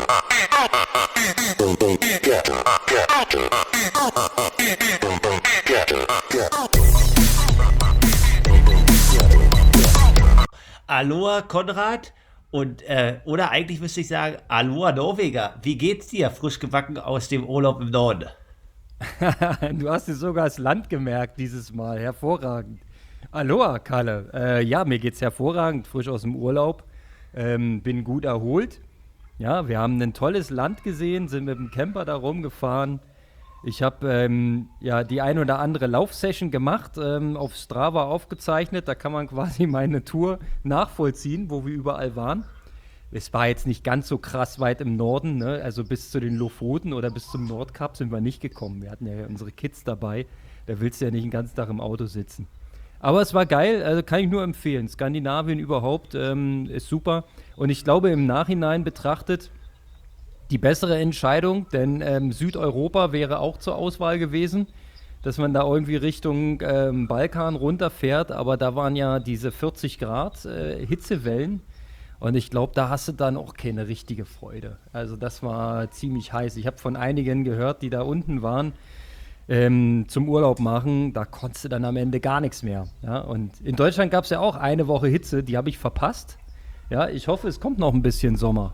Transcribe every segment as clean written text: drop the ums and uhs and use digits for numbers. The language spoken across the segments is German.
Aloha Konrad oder eigentlich müsste ich sagen, Aloha Norweger. Wie geht's dir, frisch gebacken aus dem Urlaub im Norden? Du hast dir sogar das Land gemerkt dieses Mal. Hervorragend. Aloha, Kalle. Ja, mir geht's hervorragend, frisch aus dem Urlaub. Bin gut erholt. Ja, wir haben ein tolles Land gesehen, sind mit dem Camper da rumgefahren. Ich habe ja die ein oder andere Laufsession gemacht, auf Strava aufgezeichnet. Da kann man quasi meine Tour nachvollziehen, wo wir überall waren. Es war jetzt nicht ganz so krass weit im Norden, ne? Also bis zu den Lofoten oder bis zum Nordkap sind wir nicht gekommen. Wir hatten ja unsere Kids dabei. Da willst du ja nicht den ganzen Tag im Auto sitzen. Aber es war geil, also kann ich nur empfehlen. Skandinavien überhaupt ist super. Und ich glaube, im Nachhinein betrachtet die bessere Entscheidung, denn Südeuropa wäre auch zur Auswahl gewesen, dass man da irgendwie Richtung Balkan runterfährt. Aber da waren ja diese 40 Grad Hitzewellen. Und ich glaube, da hast du dann auch keine richtige Freude. Also das war ziemlich heiß. Ich habe von einigen gehört, die da unten waren, zum Urlaub machen, da konntest du dann am Ende gar nichts mehr. Ja? Und in Deutschland gab es ja auch eine Woche Hitze, die habe ich verpasst. Ja, ich hoffe, es kommt noch ein bisschen Sommer.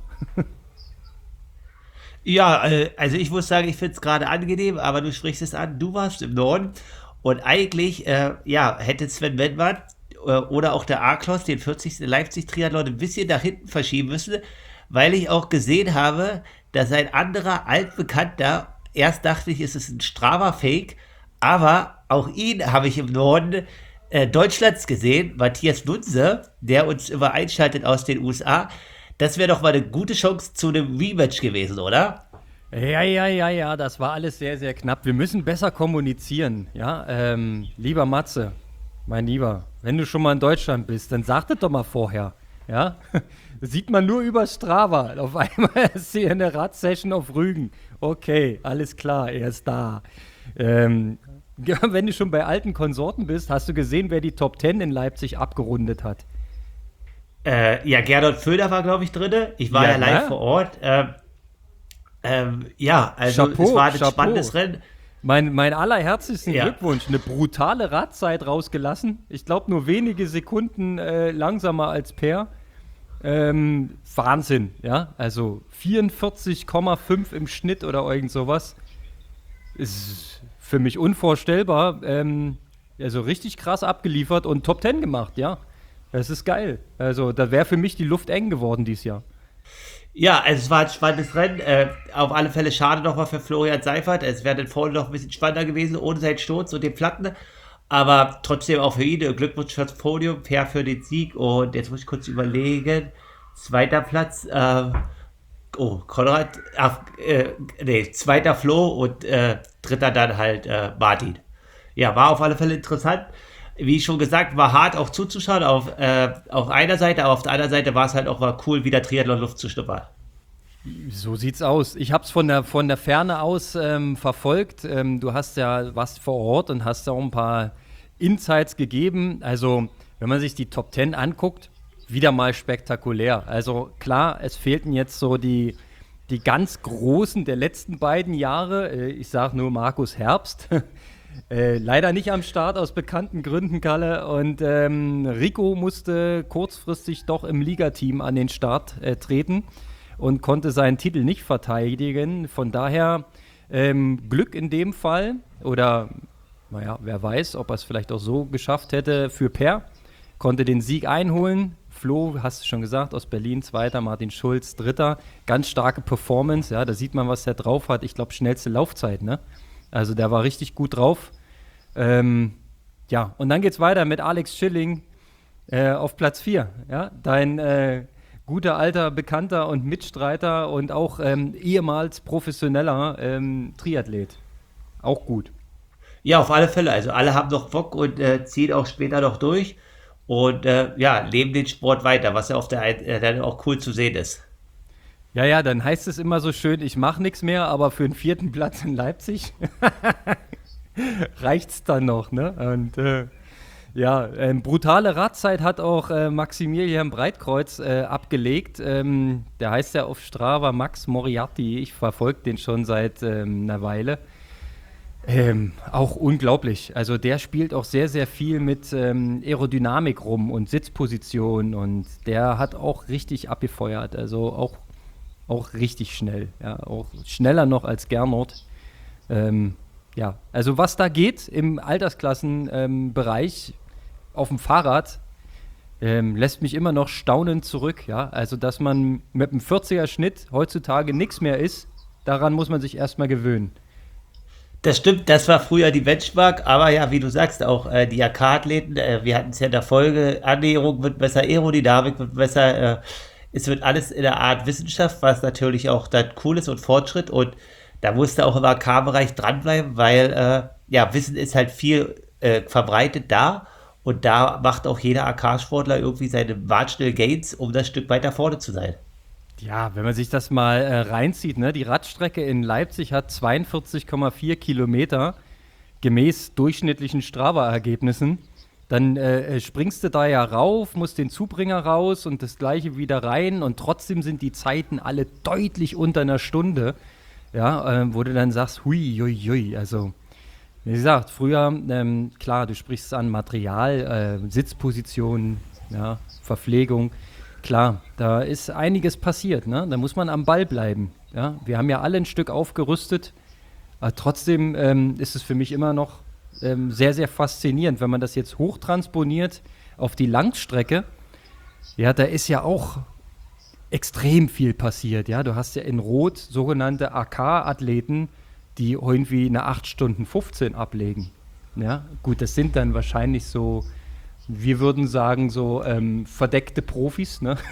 Ja, also ich muss sagen, ich finde es gerade angenehm, aber du sprichst es an, du warst im Norden und eigentlich, ja, hätte Sven Wenwart oder auch der A-Kloss den 40. Leipzig-Triathlon ein bisschen nach hinten verschieben müssen, weil ich auch gesehen habe, dass ein anderer altbekannter, erst dachte ich, es ist ein Strava-Fake, aber auch ihn habe ich im Norden Deutschlands gesehen, Matthias Nunse, der uns immer einschaltet aus den USA. Das wäre doch mal eine gute Chance zu einem Rematch gewesen, oder? Ja, das war alles sehr, sehr knapp. Wir müssen besser kommunizieren, ja. Lieber Matze, mein Lieber, wenn du schon mal in Deutschland bist, dann sag das doch mal vorher, ja. Das sieht man nur über Strava. Auf einmal ist hier eine Radsession auf Rügen. Okay, alles klar, er ist da. Ja, wenn du schon bei alten Konsorten bist, hast du gesehen, wer die Top 10 in Leipzig abgerundet hat? Ja, Gernot Föder war, glaube ich, drin. Ich war ja live ne? vor Ort. Ja, also Chapeau, es war ein Chapeau. spannendes Rennen. Mein allerherzlichsten Ja. Glückwunsch. Eine brutale Radzeit rausgelassen. Ich glaube, nur wenige Sekunden langsamer als Per. Wahnsinn, ja. Also 44,5 im Schnitt oder irgend sowas. Ist für mich unvorstellbar. Also richtig krass abgeliefert und Top 10 gemacht, ja. Das ist geil. Also da wäre für mich die Luft eng geworden dieses Jahr. Ja, also es war ein spannendes Rennen. Auf alle Fälle schade nochmal für Florian Seifert. Es wäre dann vorne noch ein bisschen spannender gewesen, ohne seinen Sturz und den Platten. Aber trotzdem auch für ihn Glückwunsch fürs Podium, fair für den Sieg. Und jetzt muss ich kurz überlegen. Zweiter Platz, Konrad, zweiter Flo und dritter dann halt Martin. Ja, war auf alle Fälle interessant. Wie schon gesagt, war hart auch zuzuschauen auf einer Seite, aber auf der anderen Seite war es halt auch mal cool, wieder Triathlon-Luft zu schnuppern. So sieht's aus. Ich habe es von der Ferne aus verfolgt. Du hast ja was vor Ort und hast da auch ein paar Insights gegeben. Also, wenn man sich die Top 10 anguckt, wieder mal spektakulär. Also klar, es fehlten jetzt so die ganz Großen der letzten beiden Jahre. Ich sage nur Markus Herbst. Leider nicht am Start aus bekannten Gründen, Kalle. Und Rico musste kurzfristig doch im Ligateam an den Start treten und konnte seinen Titel nicht verteidigen. Von daher Glück in dem Fall. Oder, naja, wer weiß, ob er es vielleicht auch so geschafft hätte für Per. Konnte den Sieg einholen. Flo, hast du schon gesagt, aus Berlin, Zweiter, Martin Schulz, Dritter. Ganz starke Performance, ja, da sieht man, was der drauf hat. Ich glaube, schnellste Laufzeit, ne? Also der war richtig gut drauf. Ja, und dann geht's weiter mit Alex Schilling auf Platz 4. Ja? Dein guter alter Bekannter und Mitstreiter und auch ehemals professioneller Triathlet. Auch gut. Ja, auf alle Fälle. Also alle haben noch Bock und ziehen auch später noch durch. Und ja, leben den Sport weiter, was ja auf der dann auch cool zu sehen ist. Ja, dann heißt es immer so schön, ich mache nichts mehr, aber für den 4. Platz in Leipzig reicht's dann noch, ne? Und Ja, brutale Radzeit hat auch Maximilian Breitkreuz abgelegt. Der heißt ja auf Strava Max Moriarty. Ich verfolge den schon seit einer Weile. Auch unglaublich. Also der spielt auch sehr, sehr viel mit Aerodynamik rum und Sitzposition und der hat auch richtig abgefeuert. Also auch richtig schnell. Ja, auch schneller noch als Gernot. Ja, also was da geht im Altersklassenbereich auf dem Fahrrad, lässt mich immer noch staunend zurück. Ja? Also, dass man mit einem 40er-Schnitt heutzutage nichts mehr ist, daran muss man sich erstmal gewöhnen. Das stimmt, das war früher die Benchmark, aber ja, wie du sagst, auch die AK-Athleten, wir hatten es ja in der Folge, Annäherung wird besser, Aerodynamik wird besser, es wird alles in der Art Wissenschaft, was natürlich auch dann cool ist und Fortschritt und da musste auch im AK-Bereich dranbleiben, weil ja, Wissen ist halt viel verbreitet da und da macht auch jeder AK-Sportler irgendwie seine wahnschnell Gains, um das Stück weiter vorne zu sein. Ja, wenn man sich das mal reinzieht, ne? Die Radstrecke in Leipzig hat 42,4 Kilometer gemäß durchschnittlichen Strava-Ergebnissen. Dann springst du da ja rauf, musst den Zubringer raus und das gleiche wieder rein und trotzdem sind die Zeiten alle deutlich unter einer Stunde. Ja, wo du dann sagst, hui, hui, hui. Also, wie gesagt, früher, klar, du sprichst an Material, Sitzposition, ja, Verpflegung. Klar, da ist einiges passiert, ne? Da muss man am Ball bleiben. Ja? Wir haben ja alle ein Stück aufgerüstet, aber trotzdem ist es für mich immer noch sehr, sehr faszinierend, wenn man das jetzt hochtransponiert auf die Langstrecke. Ja, da ist ja auch extrem viel passiert. Ja? Du hast ja in Rot sogenannte AK-Athleten, die irgendwie eine 8 Stunden 15 ablegen. Ja? Gut, das sind dann wahrscheinlich so, wir würden sagen, so verdeckte Profis, ne?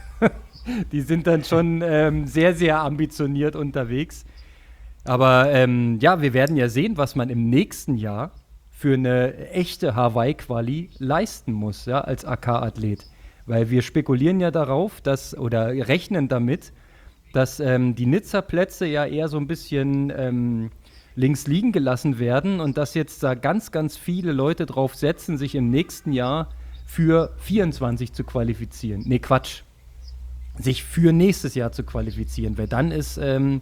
Die sind dann schon sehr, sehr ambitioniert unterwegs. Aber ja, wir werden ja sehen, was man im nächsten Jahr für eine echte Hawaii-Quali leisten muss, ja, als AK-Athlet. Weil wir spekulieren ja darauf, oder rechnen damit, dass die Nizza-Plätze ja eher so ein bisschen links liegen gelassen werden und dass jetzt da ganz, ganz viele Leute drauf setzen, sich im nächsten Jahr für 24 zu qualifizieren. Nee, Quatsch. Sich für nächstes Jahr zu qualifizieren, weil dann ist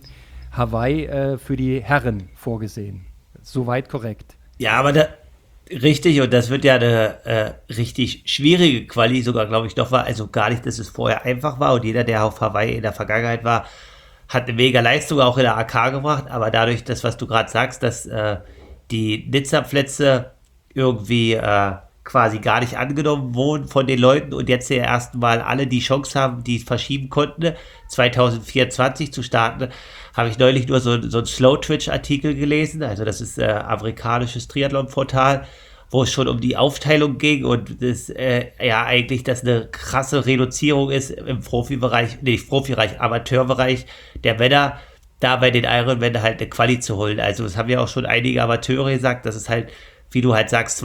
Hawaii für die Herren vorgesehen. Soweit korrekt. Ja, aber richtig, und das wird ja eine richtig schwierige Quali, sogar glaube ich doch war, also gar nicht, dass es vorher einfach war und jeder, der auf Hawaii in der Vergangenheit war, hat eine mega Leistung auch in der AK gebracht, aber dadurch, das, was du gerade sagst, dass die Nizza-Plätze irgendwie quasi gar nicht angenommen wurden von den Leuten und jetzt ja erstmal alle die Chance haben, die es verschieben konnten, 2024 zu starten, habe ich neulich nur so einen Slow-Twitch-Artikel gelesen, also das ist amerikanisches Triathlon-Portal, wo es schon um die Aufteilung ging und das ja eigentlich das eine krasse Reduzierung ist im Profibereich, nicht Profibereich, Amateurbereich der Männer, da bei den Ironman halt eine Quali zu holen. Also das haben ja auch schon einige Amateure gesagt, dass es halt, wie du halt sagst,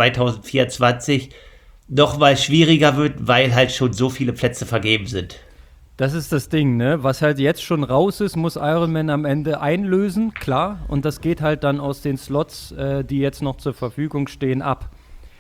2024 nochmal schwieriger wird, weil halt schon so viele Plätze vergeben sind. Das ist das Ding, ne? Was halt jetzt schon raus ist, muss Ironman am Ende einlösen, klar. Und das geht halt dann aus den Slots, die jetzt noch zur Verfügung stehen, ab.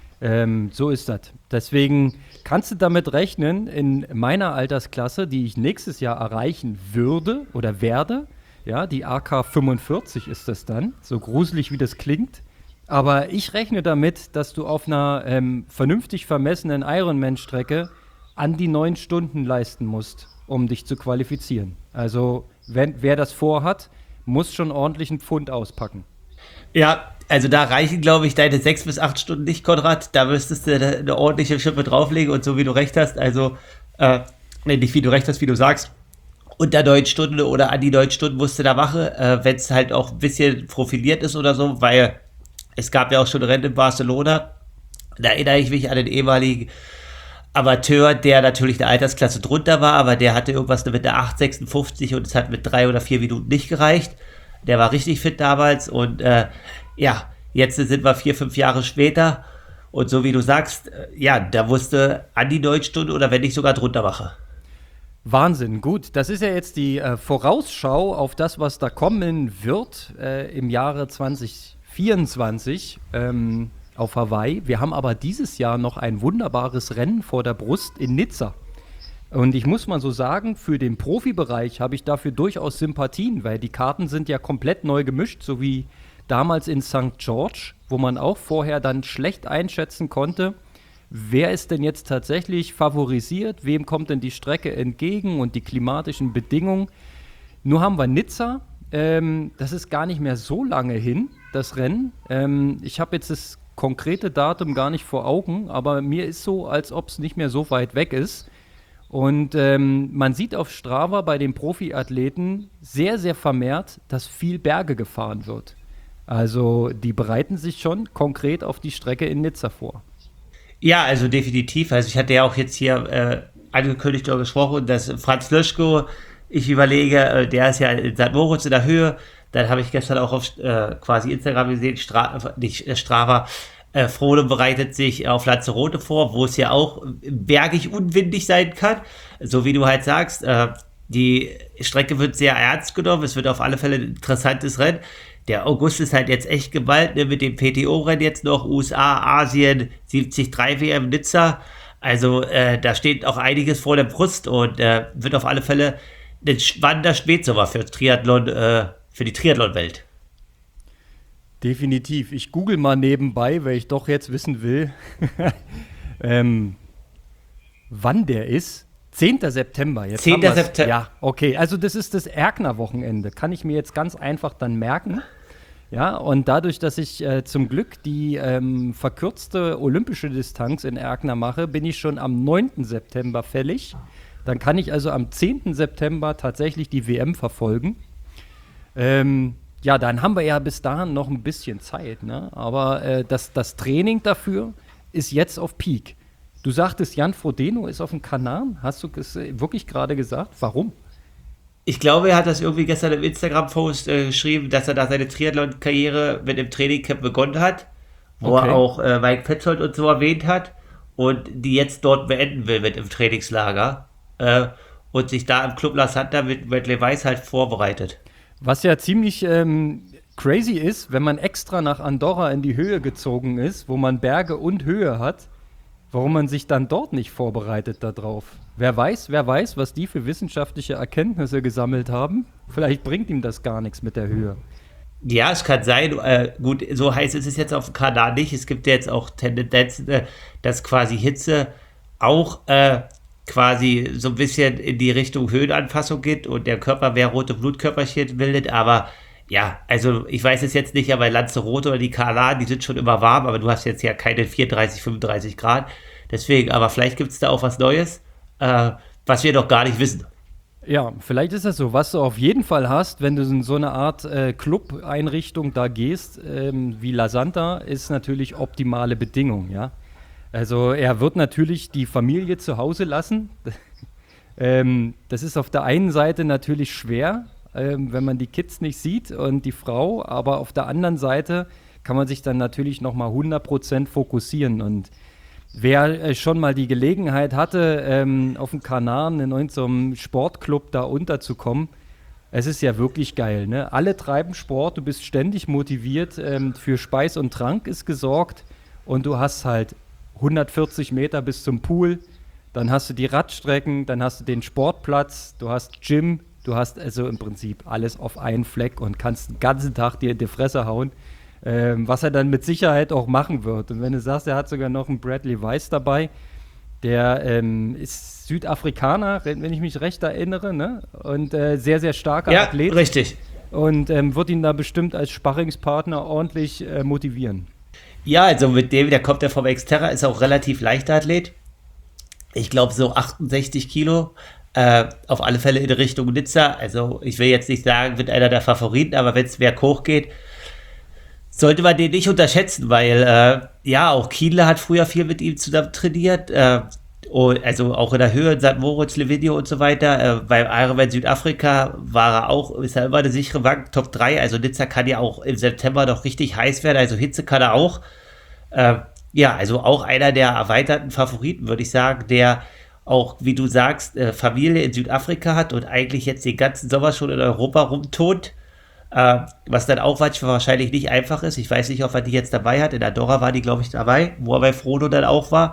So ist das. Deswegen kannst du damit rechnen, in meiner Altersklasse, die ich nächstes Jahr erreichen würde oder werde, ja, die AK 45 ist das dann, so gruselig wie das klingt. Aber ich rechne damit, dass du auf einer vernünftig vermessenen Ironman-Strecke an die 9 Stunden leisten musst, um dich zu qualifizieren. Also wer das vorhat, muss schon ordentlich einen Pfund auspacken. Ja, also da reichen, glaube ich, deine 6 bis 8 Stunden nicht, Konrad. Da müsstest du eine ordentliche Schippe drauflegen und so wie du recht hast, also nicht wie du recht hast, wie du sagst, unter 9 Stunden oder an die 9 Stunden musst du da machen, wenn es halt auch ein bisschen profiliert ist oder so, weil es gab ja auch schon Rennen in Barcelona, da erinnere ich mich an den ehemaligen Amateur, der natürlich eine Altersklasse drunter war, aber der hatte irgendwas mit der 8,56 und es hat mit 3 oder 4 Minuten nicht gereicht. Der war richtig fit damals und ja, jetzt sind wir 4, 5 Jahre später und so wie du sagst, ja, da musste an die 9 Stunden oder wenn nicht sogar drunter machen. Wahnsinn, gut. Das ist ja jetzt die Vorausschau auf das, was da kommen wird im Jahre 2024. auf Hawaii. Wir haben aber dieses Jahr noch ein wunderbares Rennen vor der Brust in Nizza. Und ich muss mal so sagen, für den Profibereich habe ich dafür durchaus Sympathien, weil die Karten sind ja komplett neu gemischt, so wie damals in St. George, wo man auch vorher dann schlecht einschätzen konnte, wer ist denn jetzt tatsächlich favorisiert, wem kommt denn die Strecke entgegen und die klimatischen Bedingungen. Nur haben wir Nizza, das ist gar nicht mehr so lange hin, das Rennen. Ich habe jetzt das konkrete Datum gar nicht vor Augen, aber mir ist so, als ob es nicht mehr so weit weg ist. Und man sieht auf Strava bei den Profiathleten sehr, sehr vermehrt, dass viel Berge gefahren wird. Also die bereiten sich schon konkret auf die Strecke in Nizza vor. Ja, also definitiv. Also ich hatte ja auch jetzt hier angekündigt oder gesprochen, dass Franz Löschko, ich überlege, der ist ja in St. Moritz in der Höhe. Dann habe ich gestern auch auf quasi Instagram gesehen, Strava, Frodo bereitet sich auf Lanzarote vor, wo es ja auch bergig unwindig sein kann. So wie du halt sagst, die Strecke wird sehr ernst genommen. Es wird auf alle Fälle ein interessantes Rennen. Der August ist halt jetzt echt geballt, ne, mit dem PTO-Rennen jetzt noch, USA, Asien, 73 WM Nizza. Also da steht auch einiges vor der Brust und wird auf alle Fälle ein spannender Spätsommer für Triathlon, für die Triathlon-Welt. Definitiv. Ich google mal nebenbei, weil ich doch jetzt wissen will, wann der ist. 10. September. Jetzt 10. September. Ja, okay. Also das ist das Erkner-Wochenende. Kann ich mir jetzt ganz einfach dann merken. Ja, und dadurch, dass ich zum Glück die verkürzte olympische Distanz in Erkner mache, bin ich schon am 9. September fällig. Dann kann ich also am 10. September tatsächlich die WM verfolgen. Ja, dann haben wir ja bis dahin noch ein bisschen Zeit, ne? Aber das Training dafür ist jetzt auf Peak. Du sagtest, Jan Frodeno ist auf dem Kanal. Hast du es wirklich gerade gesagt? Warum? Ich glaube, er hat das irgendwie gestern im Instagram-Post geschrieben, dass er da seine Triathlon-Karriere mit dem Trainingcamp begonnen hat, wo er auch Mike Petzold und so erwähnt hat und die jetzt dort beenden will mit im Trainingslager und sich da im Club La Santa mit Bradley Weiss halt vorbereitet. Was ja ziemlich crazy ist, wenn man extra nach Andorra in die Höhe gezogen ist, wo man Berge und Höhe hat, warum man sich dann dort nicht vorbereitet darauf. Wer weiß, was die für wissenschaftliche Erkenntnisse gesammelt haben. Vielleicht bringt ihm das gar nichts mit der Höhe. Ja, es kann sein. Gut, so heiß ist es jetzt auf dem Kanal nicht. Es gibt ja jetzt auch Tendenzen, dass quasi Hitze auch quasi so ein bisschen in die Richtung Höhenanpassung geht und der Körper mehr rote Blutkörperchen bildet, aber ja, also ich weiß es jetzt nicht, aber Lanzarote oder die Kanaren, die sind schon immer warm, aber du hast jetzt ja keine 34, 35 Grad, deswegen, aber vielleicht gibt es da auch was Neues, was wir noch gar nicht wissen. Ja, vielleicht ist das so. Was du auf jeden Fall hast, wenn du in so eine Art Club-Einrichtung da gehst, wie La Santa, ist natürlich optimale Bedingungen, ja. Also er wird natürlich die Familie zu Hause lassen. Das ist auf der einen Seite natürlich schwer, wenn man die Kids nicht sieht und die Frau, aber auf der anderen Seite kann man sich dann natürlich nochmal 100% fokussieren. Und wer schon mal die Gelegenheit hatte, auf dem Kanaren in irgendeinem Sportclub da unterzukommen, es ist ja wirklich geil, ne? Alle treiben Sport, du bist ständig motiviert, für Speis und Trank ist gesorgt und du hast halt 140 Meter bis zum Pool, dann hast du die Radstrecken, dann hast du den Sportplatz, du hast Gym, du hast also im Prinzip alles auf einen Fleck und kannst den ganzen Tag dir in die Fresse hauen, was er dann mit Sicherheit auch machen wird. Und wenn du sagst, er hat sogar noch einen Bradley Weiss dabei, der ist Südafrikaner, wenn ich mich recht erinnere, ne? Und sehr, sehr starker Athlet. Ja, richtig. Und wird ihn da bestimmt als Sparringspartner ordentlich motivieren. Ja, also mit dem, der kommt ja vom Xterra, ist auch relativ leichter Athlet. Ich glaube so 68 Kilo. Auf alle Fälle in Richtung Nizza. Also ich will jetzt nicht sagen, wird einer der Favoriten, aber wenn es berghoch geht, sollte man den nicht unterschätzen, weil ja, auch Kienle hat früher viel mit ihm zusammen trainiert. Also auch in der Höhe in St. Moritz, Livigno und so weiter. Beim Ironman Südafrika ist er immer eine sichere Bank, Top 3. Also Nizza kann ja auch im September noch richtig heiß werden. Also Hitze kann er auch. Ja, also auch einer der erweiterten Favoriten, würde ich sagen, der auch, wie du sagst, Familie in Südafrika hat und eigentlich jetzt den ganzen Sommer schon in Europa rumtont. was dann auch wahrscheinlich nicht einfach ist. Ich weiß nicht, ob er die jetzt dabei hat. In Andorra war die, glaube ich, dabei, wo er bei Frodo dann auch war.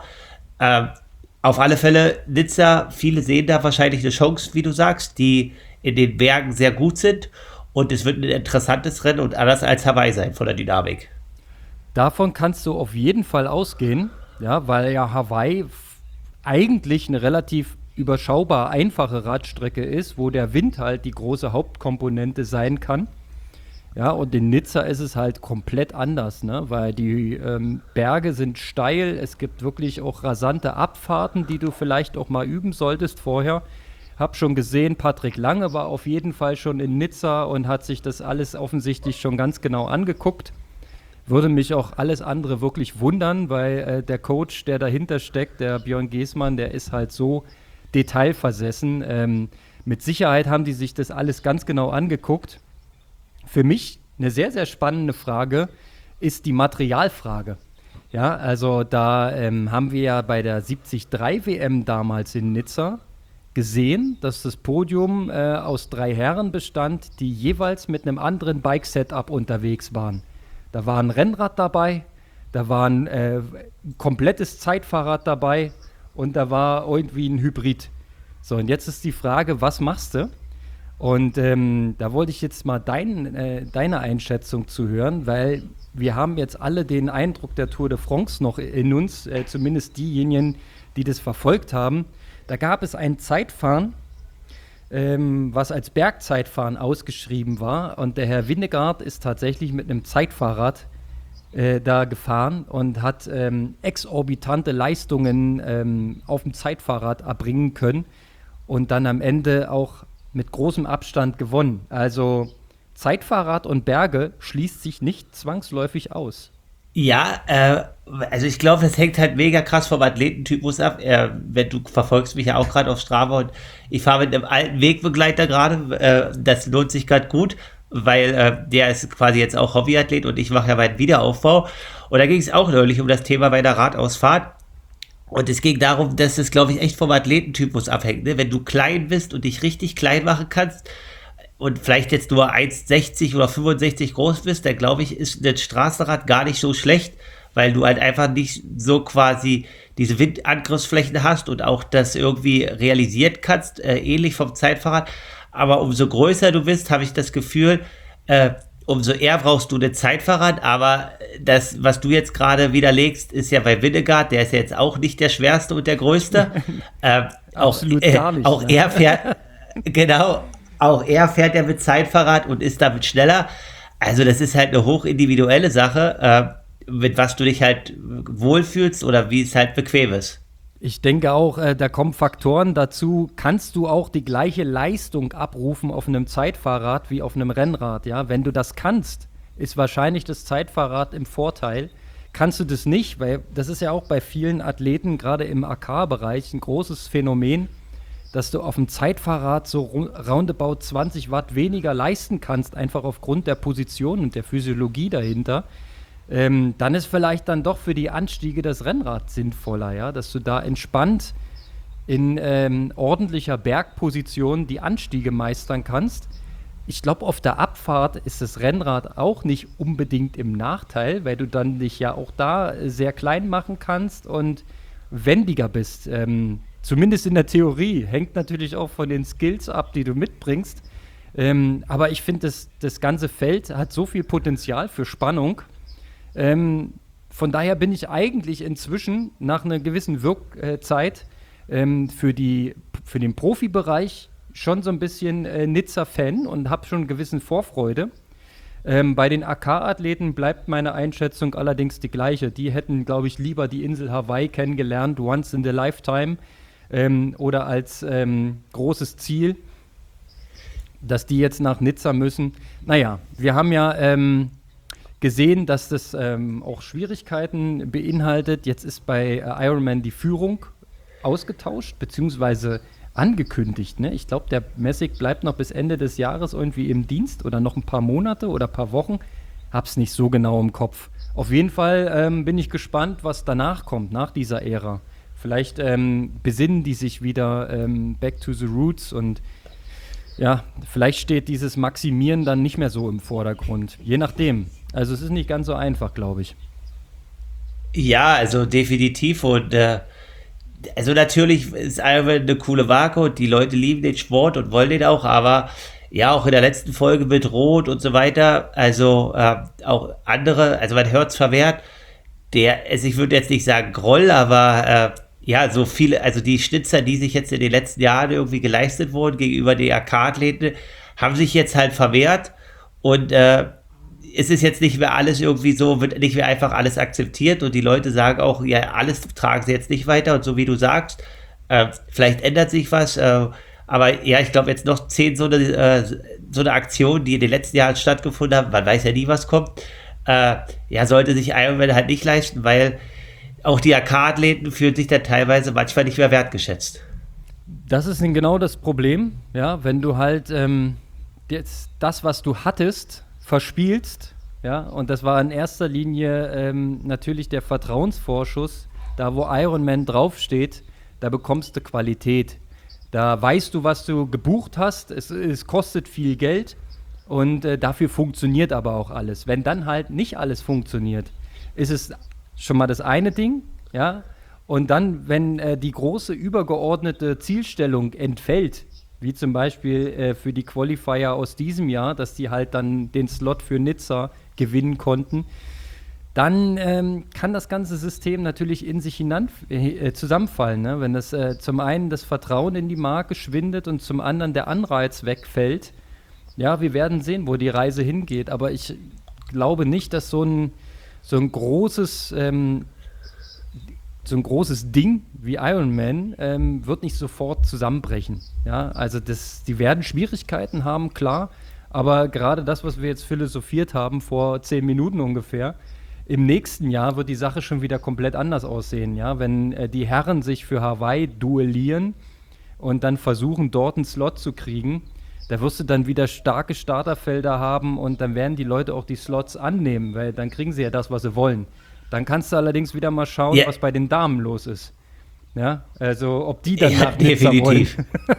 Auf alle Fälle Nizza, viele sehen da wahrscheinlich eine Chance, wie du sagst, die in den Bergen sehr gut sind. Und es wird ein interessantes Rennen und anders als Hawaii sein von der Dynamik. Davon kannst du auf jeden Fall ausgehen, ja, weil ja Hawaii eigentlich eine relativ überschaubar einfache Radstrecke ist, wo der Wind halt die große Hauptkomponente sein kann. Ja, und in Nizza ist es halt komplett anders, ne? Weil die Berge sind steil, es gibt wirklich auch rasante Abfahrten, die du vielleicht auch mal üben solltest vorher. Hab schon gesehen, Patrick Lange war auf jeden Fall schon in Nizza und hat sich das alles offensichtlich schon ganz genau angeguckt. Würde mich auch alles andere wirklich wundern, weil der Coach, der dahinter steckt, der Björn Geßmann, der ist halt so detailversessen. Mit Sicherheit haben die sich das alles ganz genau angeguckt. Für mich eine sehr, sehr spannende Frage ist die Materialfrage. Ja, also da haben wir ja bei der 73 WM damals in Nizza gesehen, dass das Podium aus 3 Herren bestand, die jeweils mit einem anderen Bike-Setup unterwegs waren. Da war ein Rennrad dabei, da war ein komplettes Zeitfahrrad dabei und da war irgendwie ein Hybrid. So, und jetzt ist die Frage, was machst du? Und da wollte ich jetzt mal deine Einschätzung zu hören, weil wir haben jetzt alle den Eindruck der Tour de France noch in uns, zumindest diejenigen, die das verfolgt haben. Da gab es ein Zeitfahren, was als Bergzeitfahren ausgeschrieben war. Und der Herr Wingegaard ist tatsächlich mit einem Zeitfahrrad da gefahren und hat exorbitante Leistungen auf dem Zeitfahrrad erbringen können und dann am Ende auch mit großem Abstand gewonnen. Also Zeitfahrrad und Berge schließt sich nicht zwangsläufig aus. Ja, also ich glaube, das hängt halt mega krass vom Athletentypus ab. Wenn du verfolgst mich ja auch gerade auf Strava und ich fahre mit einem alten Wegbegleiter gerade, das lohnt sich gerade gut, weil der ist quasi jetzt auch Hobbyathlet und ich mache ja meinen Wiederaufbau. Und da ging es auch neulich um das Thema bei der Radausfahrt. Und es ging darum, dass es, glaube ich, echt vom Athletentypus abhängt. Ne? Wenn du klein bist und dich richtig klein machen kannst, und vielleicht jetzt nur 1,60 oder 65 groß bist, dann glaube ich, ist das Straßenrad gar nicht so schlecht, weil du halt einfach nicht so quasi diese Windangriffsflächen hast und auch das irgendwie realisieren kannst, ähnlich vom Zeitfahrrad. Aber umso größer du bist, habe ich das Gefühl, umso eher brauchst du ein Zeitfahrrad. Aber das, was du jetzt gerade widerlegst, ist ja bei Wingegaard, der ist ja jetzt auch nicht der schwerste und der größte. Absolut gar nicht. Auch er fährt, genau. Auch er fährt ja mit Zeitfahrrad und ist damit schneller. Also das ist halt eine hochindividuelle Sache, mit was du dich halt wohlfühlst oder wie es halt bequem ist. Ich denke auch, da kommen Faktoren dazu. Kannst du auch die gleiche Leistung abrufen auf einem Zeitfahrrad wie auf einem Rennrad? Ja? Wenn du das kannst, ist wahrscheinlich das Zeitfahrrad im Vorteil. Kannst du das nicht, weil das ist ja auch bei vielen Athleten, gerade im AK-Bereich, ein großes Phänomen, dass du auf dem Zeitfahrrad so roundabout 20 Watt weniger leisten kannst, einfach aufgrund der Position und der Physiologie dahinter, dann ist vielleicht dann doch für die Anstiege das Rennrad sinnvoller, ja? Dass du da entspannt in ordentlicher Bergposition die Anstiege meistern kannst. Ich glaube, auf der Abfahrt ist das Rennrad auch nicht unbedingt im Nachteil, weil du dann dich ja auch da sehr klein machen kannst und wendiger bist. Zumindest in der Theorie. Hängt natürlich auch von den Skills ab, die du mitbringst. Aber ich finde, das ganze Feld hat so viel Potenzial für Spannung. Von daher bin ich eigentlich inzwischen nach einer gewissen Wirkzeit für den Profibereich schon so ein bisschen Nizza-Fan und habe schon eine gewisse Vorfreude. Bei den AK-Athleten bleibt meine Einschätzung allerdings die gleiche. Die hätten, glaube ich, lieber die Insel Hawaii kennengelernt, once in a lifetime. Oder als großes Ziel, dass die jetzt nach Nizza müssen. Naja, wir haben ja gesehen, dass das auch Schwierigkeiten beinhaltet. Jetzt ist bei Ironman die Führung ausgetauscht, beziehungsweise angekündigt. Ne? Ich glaube, der Messick bleibt noch bis Ende des Jahres irgendwie im Dienst oder noch ein paar Monate oder ein paar Wochen. Hab's nicht so genau im Kopf. Auf jeden Fall bin ich gespannt, was danach kommt, nach dieser Ära. Vielleicht besinnen die sich wieder back to the roots und ja, vielleicht steht dieses Maximieren dann nicht mehr so im Vordergrund. Je nachdem. Also es ist nicht ganz so einfach, glaube ich. Ja, also definitiv. Und also natürlich ist Ironman eine coole Marke und die Leute lieben den Sport und wollen den auch, aber ja, auch in der letzten Folge mit Rot und so weiter, also auch andere, also man hört es vermehrt, also ich würde jetzt nicht sagen Groll, aber ja, so viele, also die Schnitzer, die sich jetzt in den letzten Jahren irgendwie geleistet wurden gegenüber den AK-Athleten, haben sich jetzt halt vermehrt und es ist jetzt nicht mehr alles irgendwie so, wird nicht mehr einfach alles akzeptiert und die Leute sagen auch, ja, alles tragen sie jetzt nicht weiter und so wie du sagst, vielleicht ändert sich was, aber ja, ich glaube jetzt noch 10 so eine Aktion, die in den letzten Jahren stattgefunden haben, man weiß ja nie, was kommt, ja, sollte sich Ironman halt nicht leisten, weil auch die AK-Athleten fühlen sich dann teilweise manchmal nicht mehr wertgeschätzt. Das ist genau das Problem, ja, wenn du halt jetzt das, was du hattest, verspielst, ja, und das war in erster Linie natürlich der Vertrauensvorschuss, da wo Ironman draufsteht, da bekommst du Qualität. Da weißt du, was du gebucht hast, es kostet viel Geld und dafür funktioniert aber auch alles. Wenn dann halt nicht alles funktioniert, ist es schon mal das eine Ding, ja, und dann, wenn die große übergeordnete Zielstellung entfällt, wie zum Beispiel für die Qualifier aus diesem Jahr, dass die halt dann den Slot für Nizza gewinnen konnten, dann kann das ganze System natürlich in sich zusammenfallen. Ne? Wenn das zum einen das Vertrauen in die Marke schwindet und zum anderen der Anreiz wegfällt. Ja, wir werden sehen, wo die Reise hingeht. Aber ich glaube nicht, dass so ein großes Ding wie Ironman wird nicht sofort zusammenbrechen. Ja, also die werden Schwierigkeiten haben, klar. Aber gerade das, was wir jetzt philosophiert haben, vor 10 Minuten ungefähr, im nächsten Jahr wird die Sache schon wieder komplett anders aussehen. Ja? Wenn die Herren sich für Hawaii duellieren und dann versuchen, dort einen Slot zu kriegen, da wirst du dann wieder starke Starterfelder haben und dann werden die Leute auch die Slots annehmen, weil dann kriegen sie ja das, was sie wollen. Dann kannst du allerdings wieder mal schauen, was bei den Damen los ist. Ja, also ob die dann nach Nizza wollen.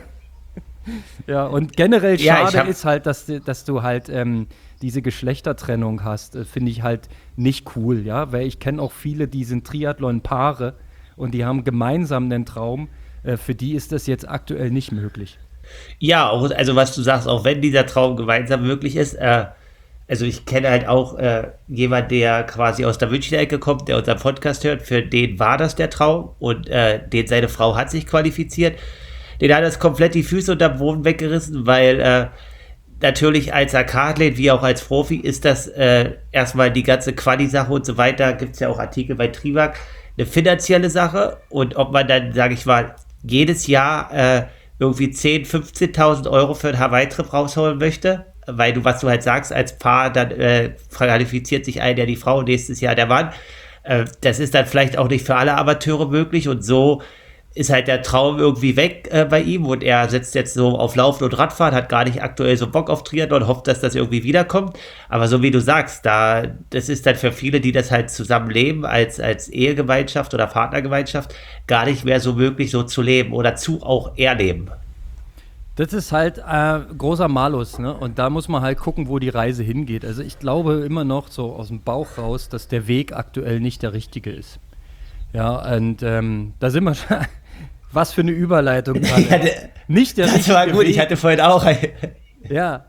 Ja, und generell schade ist halt, dass du halt diese Geschlechtertrennung hast, finde ich halt nicht cool, ja, weil ich kenne auch viele, die sind Triathlon-Paare und die haben gemeinsam einen Traum, für die ist das jetzt aktuell nicht möglich. Ja, auch, also was du sagst, auch wenn dieser Traum gemeinsam möglich ist, also ich kenne halt auch jemand, der quasi aus der Münchner Ecke kommt, der unseren Podcast hört, für den war das der Traum und seine Frau hat sich qualifiziert. Den hat das komplett die Füße unter dem Boden weggerissen, weil natürlich als AK-Athlet wie auch als Profi ist das erstmal die ganze Quali-Sache und so weiter, gibt es ja auch Artikel bei Trivac, eine finanzielle Sache und ob man dann, sage ich mal, jedes Jahr irgendwie 10.000, 15.000 Euro für einen Hawaii-Trip rausholen möchte, weil du, was du halt sagst, als Paar, dann qualifiziert sich ein Jahr die Frau, nächstes Jahr der Mann. Das ist dann vielleicht auch nicht für alle Amateure möglich und so ist halt der Traum irgendwie weg bei ihm und er setzt jetzt so auf Laufen und Radfahren, hat gar nicht aktuell so Bock auf Triathlon, hofft, dass das irgendwie wiederkommt. Aber so wie du sagst, das ist dann für viele, die das halt zusammenleben als Ehegemeinschaft oder Partnergemeinschaft, gar nicht mehr so möglich, so zu leben oder zu auch erleben. Das ist halt großer Malus, ne? Und da muss man halt gucken, wo die Reise hingeht. Also ich glaube immer noch so aus dem Bauch raus, dass der Weg aktuell nicht der richtige ist. Ja, und da sind wir schon. Was für eine Überleitung. Nicht der richtige Weg. Das war gut, ich hatte vorhin auch. Ja,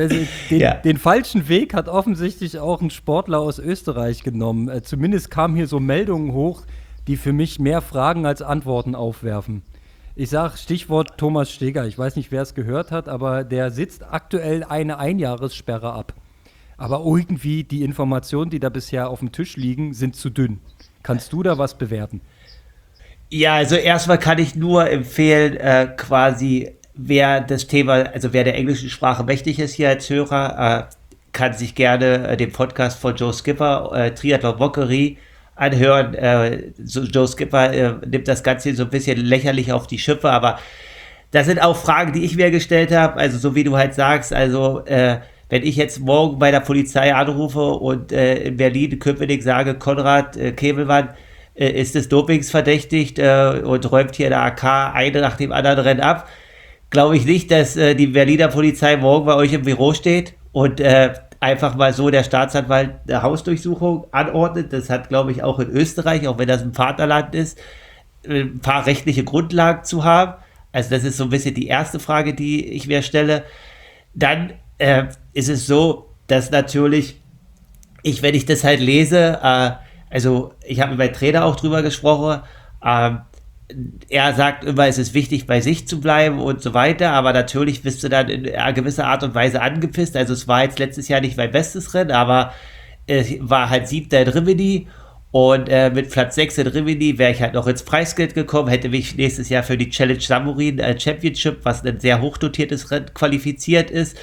den falschen Weg hat offensichtlich auch ein Sportler aus Österreich genommen. Zumindest kamen hier so Meldungen hoch, die für mich mehr Fragen als Antworten aufwerfen. Ich sage Stichwort Thomas Steger. Ich weiß nicht, wer es gehört hat, aber der sitzt aktuell eine Einjahressperre ab. Aber irgendwie die Informationen, die da bisher auf dem Tisch liegen, sind zu dünn. Kannst du da was bewerten? Ja, also erstmal kann ich nur empfehlen, quasi, wer der englischen Sprache mächtig ist hier als Hörer, kann sich gerne den Podcast von Joe Skipper, Triathlon Mockery, anhören. Joe Skipper nimmt das Ganze so ein bisschen lächerlich auf die Schippe, aber das sind auch Fragen, die ich mir gestellt habe, also so wie du halt sagst, also wenn ich jetzt morgen bei der Polizei anrufe und in Berlin-Köpenick sage, Konrad Kebelmann ist des Dopings verdächtigt und räumt hier der AK eine nach dem anderen Rennen ab, glaube ich nicht, dass die Berliner Polizei morgen bei euch im Büro steht und einfach mal so der Staatsanwalt eine Hausdurchsuchung anordnet. Das hat, glaube ich, auch in Österreich, auch wenn das ein Vaterland ist, ein paar rechtliche Grundlagen zu haben. Also das ist so ein bisschen die erste Frage, die ich mir stelle. Dann ist es so, dass natürlich wenn ich das halt lese, also ich habe mit meinem Trainer auch drüber gesprochen, er sagt immer, es ist wichtig, bei sich zu bleiben und so weiter, aber natürlich bist du dann in einer gewisser Art und Weise angepisst. Also es war jetzt letztes Jahr nicht mein bestes Rennen, aber es war halt 7. in Rimini und mit Platz 6 in Rimini wäre ich halt noch ins Preisgeld gekommen, hätte mich nächstes Jahr für die Challenge Samurin Championship, was ein sehr hochdotiertes Rennen, qualifiziert ist.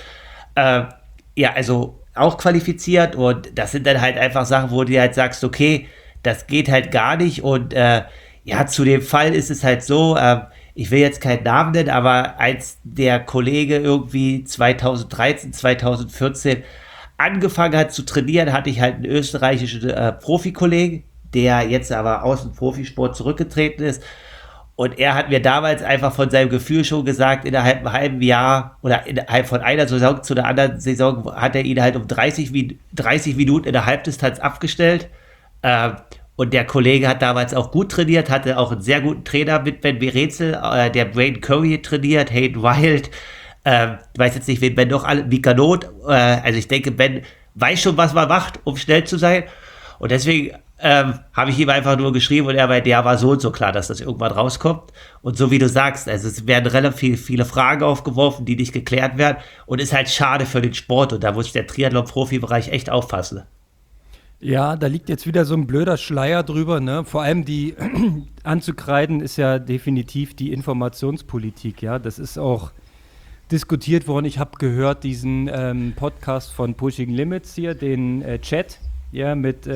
Ja, also auch qualifiziert und das sind dann halt einfach Sachen, wo du halt sagst, okay, das geht halt gar nicht und ja, zu dem Fall ist es halt so, ich will jetzt keinen Namen nennen, aber als der Kollege irgendwie 2013, 2014 angefangen hat zu trainieren, hatte ich halt einen österreichischen Profikollegen, der jetzt aber aus dem Profisport zurückgetreten ist. Und er hat mir damals einfach von seinem Gefühl schon gesagt, innerhalb einem halben Jahr oder innerhalb von einer Saison zu der anderen Saison hat er ihn halt um 30 Minuten in der Halbdistanz abgestellt. Und der Kollege hat damals auch gut trainiert, hatte auch einen sehr guten Trainer mit Ben Berezel, der Brain Curry trainiert, Hayden Wild, ich weiß jetzt nicht, wen Ben noch alle, Mika Not, also ich denke, Ben weiß schon, was man macht, um schnell zu sein. Und deswegen habe ich ihm einfach nur geschrieben und er meinte, ja, war so und so klar, dass das irgendwann rauskommt. Und so wie du sagst, also es werden relativ viele Fragen aufgeworfen, die nicht geklärt werden und ist halt schade für den Sport und da muss der Triathlon-Profibereich echt aufpassen. Ja, da liegt jetzt wieder so ein blöder Schleier drüber, ne? Vor allem die anzukreiden ist ja definitiv die Informationspolitik, ja. Das ist auch diskutiert worden. Ich habe gehört diesen Podcast von Pushing Limits hier, den Chat, ja, mit,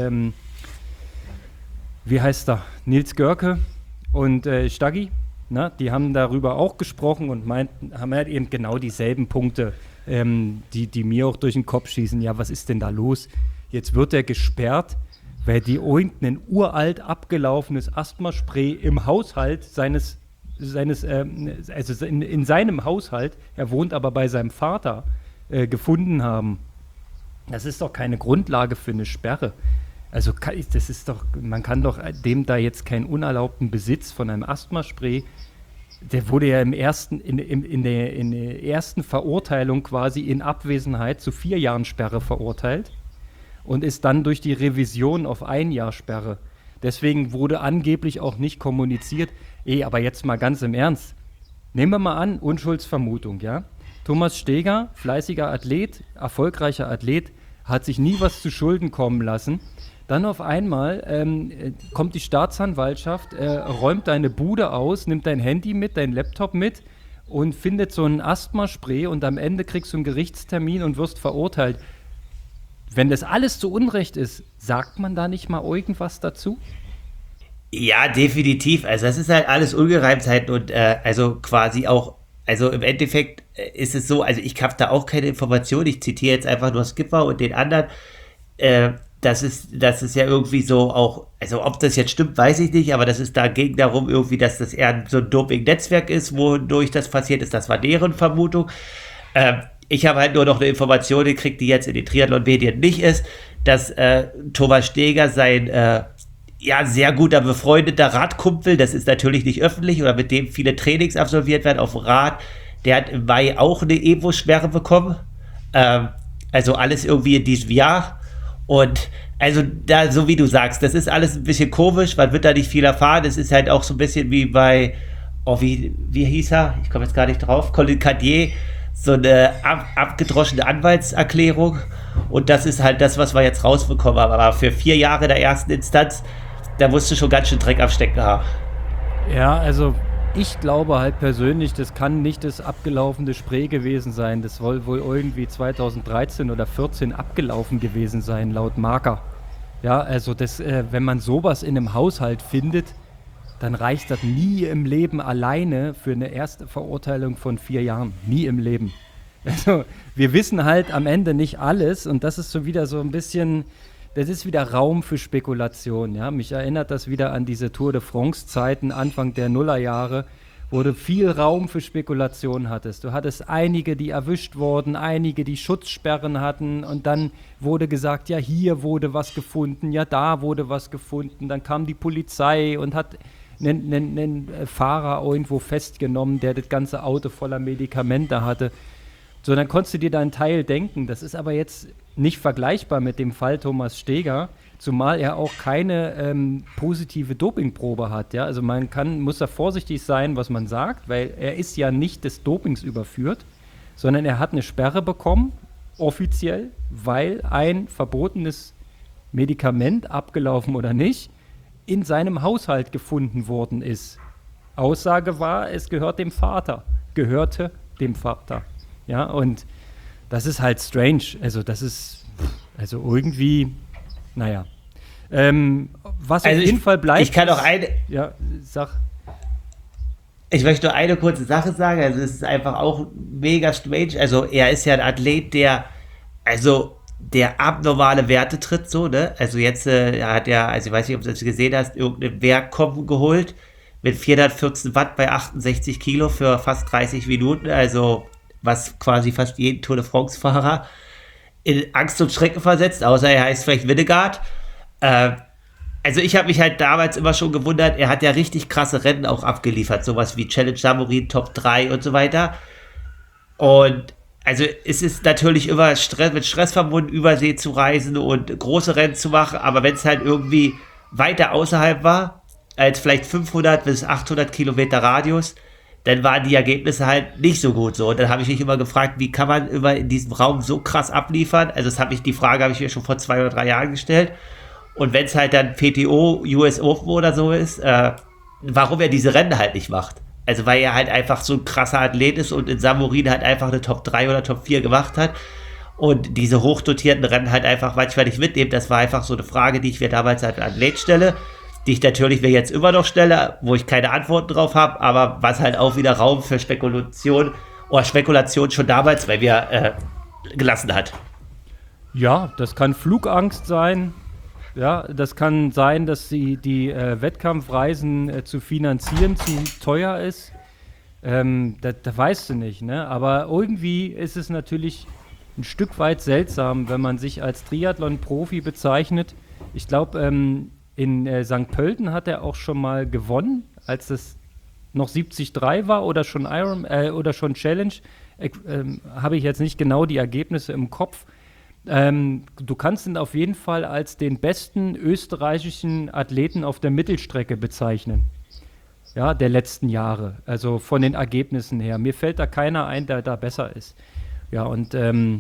wie heißt er, Nils Görke und Staggi, ne? Die haben darüber auch gesprochen und haben halt eben genau dieselben Punkte, die mir auch durch den Kopf schießen. Ja, was ist denn da los? Jetzt wird er gesperrt, weil die irgendein uralt abgelaufenes Asthmaspray im Haushalt also in seinem Haushalt, er wohnt aber bei seinem Vater, gefunden haben. Das ist doch keine Grundlage für eine Sperre. Also das ist doch, man kann doch dem da jetzt keinen unerlaubten Besitz von einem Asthmaspray, der wurde ja in der ersten Verurteilung quasi in Abwesenheit zu 4 Jahren Sperre verurteilt. Und ist dann durch die Revision auf 1 Jahr Sperre. Deswegen wurde angeblich auch nicht kommuniziert. Aber jetzt mal ganz im Ernst. Nehmen wir mal an, Unschuldsvermutung, ja? Thomas Steger, fleißiger Athlet, erfolgreicher Athlet, hat sich nie was zu Schulden kommen lassen. Dann auf einmal kommt die Staatsanwaltschaft, räumt deine Bude aus, nimmt dein Handy mit, dein Laptop mit und findet so ein Asthmaspray und am Ende kriegst du einen Gerichtstermin und wirst verurteilt. Wenn das alles zu Unrecht ist, sagt man da nicht mal irgendwas dazu? Ja, definitiv. Also das ist halt alles Ungereimtheit und also quasi auch, also im Endeffekt ist es so, also ich habe da auch keine Information, ich zitiere jetzt einfach nur Skipper und den anderen, das ist ja irgendwie so auch, also ob das jetzt stimmt, weiß ich nicht, aber das ist dagegen darum irgendwie, dass das eher so ein Doping-Netzwerk ist, wodurch das passiert ist, das war deren Vermutung. Ich habe halt nur noch eine Information gekriegt, die jetzt in den Triathlon-Medien nicht ist, dass Thomas Steger sein sehr guter befreundeter Radkumpel, das ist natürlich nicht öffentlich oder mit dem viele Trainings absolviert werden auf dem Rad, der hat im Mai auch eine Evo-Sperre bekommen. Also alles irgendwie in diesem Jahr. Und also da, so wie du sagst, das ist alles ein bisschen komisch, man wird da nicht viel erfahren. Es ist halt auch so ein bisschen wie bei, wie hieß er? Ich komme jetzt gar nicht drauf, Colin Cadier, so eine abgedroschene Anwaltserklärung und das ist halt das, was wir jetzt rausbekommen haben. Aber für 4 Jahre der ersten Instanz, da musst du schon ganz schön Dreck am Stecken haben. Ja, also ich glaube halt persönlich, das kann nicht das abgelaufene Spray gewesen sein. Das soll wohl irgendwie 2013 oder 14 abgelaufen gewesen sein, laut Marker. Ja, also das, wenn man sowas in einem Haushalt findet, dann reicht das nie im Leben alleine für eine erste Verurteilung von 4 Jahren. Nie im Leben. Also wir wissen halt am Ende nicht alles und das ist so wieder so ein bisschen, das ist wieder Raum für Spekulation. Ja? Mich erinnert das wieder an diese Tour de France-Zeiten, Anfang der Nullerjahre, wo du viel Raum für Spekulation hattest. Du hattest einige, die erwischt wurden, einige, die Schutzsperren hatten und dann wurde gesagt, ja, hier wurde was gefunden, ja, da wurde was gefunden. Dann kam die Polizei und hat einen Fahrer irgendwo festgenommen, der das ganze Auto voller Medikamente hatte. So, dann konntest du dir da einen Teil denken. Das ist aber jetzt nicht vergleichbar mit dem Fall Thomas Steger, zumal er auch keine positive Dopingprobe hat. Ja? Also muss da vorsichtig sein, was man sagt, weil er ist ja nicht des Dopings überführt, sondern er hat eine Sperre bekommen, offiziell, weil ein verbotenes Medikament, abgelaufen oder nicht, in seinem Haushalt gefunden worden ist. Aussage war, es gehörte dem Vater. Ja, und das ist halt strange. Also das ist, irgendwie, naja. Was auf jeden Fall bleibt. Ich kann auch eine. Ja, sag. Ich möchte nur eine kurze Sache sagen. Also es ist einfach auch mega strange. Also er ist ja ein Athlet, der abnormale Werte tritt, so, ne? Also jetzt hat er, also ich weiß nicht, ob du das gesehen hast, irgendeinen Werkkommen geholt mit 414 Watt bei 68 Kilo für fast 30 Minuten, also was quasi fast jeden Tour de France-Fahrer in Angst und Schrecken versetzt, außer er heißt vielleicht Windegaard. Also ich habe mich halt damals immer schon gewundert, er hat ja richtig krasse Rennen auch abgeliefert, sowas wie Challenge Samorin, Top 3 und so weiter. Und also es ist natürlich immer mit Stress verbunden, Übersee zu reisen und große Rennen zu machen, aber wenn es halt irgendwie weiter außerhalb war, als vielleicht 500 bis 800 Kilometer Radius, dann waren die Ergebnisse halt nicht so gut so. Und dann habe ich mich immer gefragt, wie kann man immer in diesem Raum so krass abliefern? Also die Frage habe ich mir schon vor 2 oder 3 Jahren gestellt. Und wenn es halt dann PTO, US Open oder so ist, warum er diese Rennen halt nicht macht. Also weil er halt einfach so ein krasser Athlet ist und in Samorin halt einfach eine Top 3 oder Top 4 gemacht hat und diese hochdotierten Rennen halt einfach manchmal nicht mitnehmen. Das war einfach so eine Frage, die ich mir damals als Athlet stelle, die ich natürlich mir jetzt immer noch stelle, wo ich keine Antworten drauf habe, aber was halt auch wieder Raum für Spekulation schon damals bei mir gelassen hat. Ja, das kann Flugangst sein. Ja, das kann sein, dass die Wettkampfreisen zu finanzieren zu teuer ist. Da weißt du nicht, ne? Aber irgendwie ist es natürlich ein Stück weit seltsam, wenn man sich als Triathlon-Profi bezeichnet. Ich glaube, in St. Pölten hat er auch schon mal gewonnen, als es noch 73 war oder schon oder schon Challenge. Habe ich jetzt nicht genau die Ergebnisse im Kopf. Du kannst ihn auf jeden Fall als den besten österreichischen Athleten auf der Mittelstrecke bezeichnen. Ja, der letzten Jahre. Also von den Ergebnissen her. Mir fällt da keiner ein, der da besser ist. Ja, und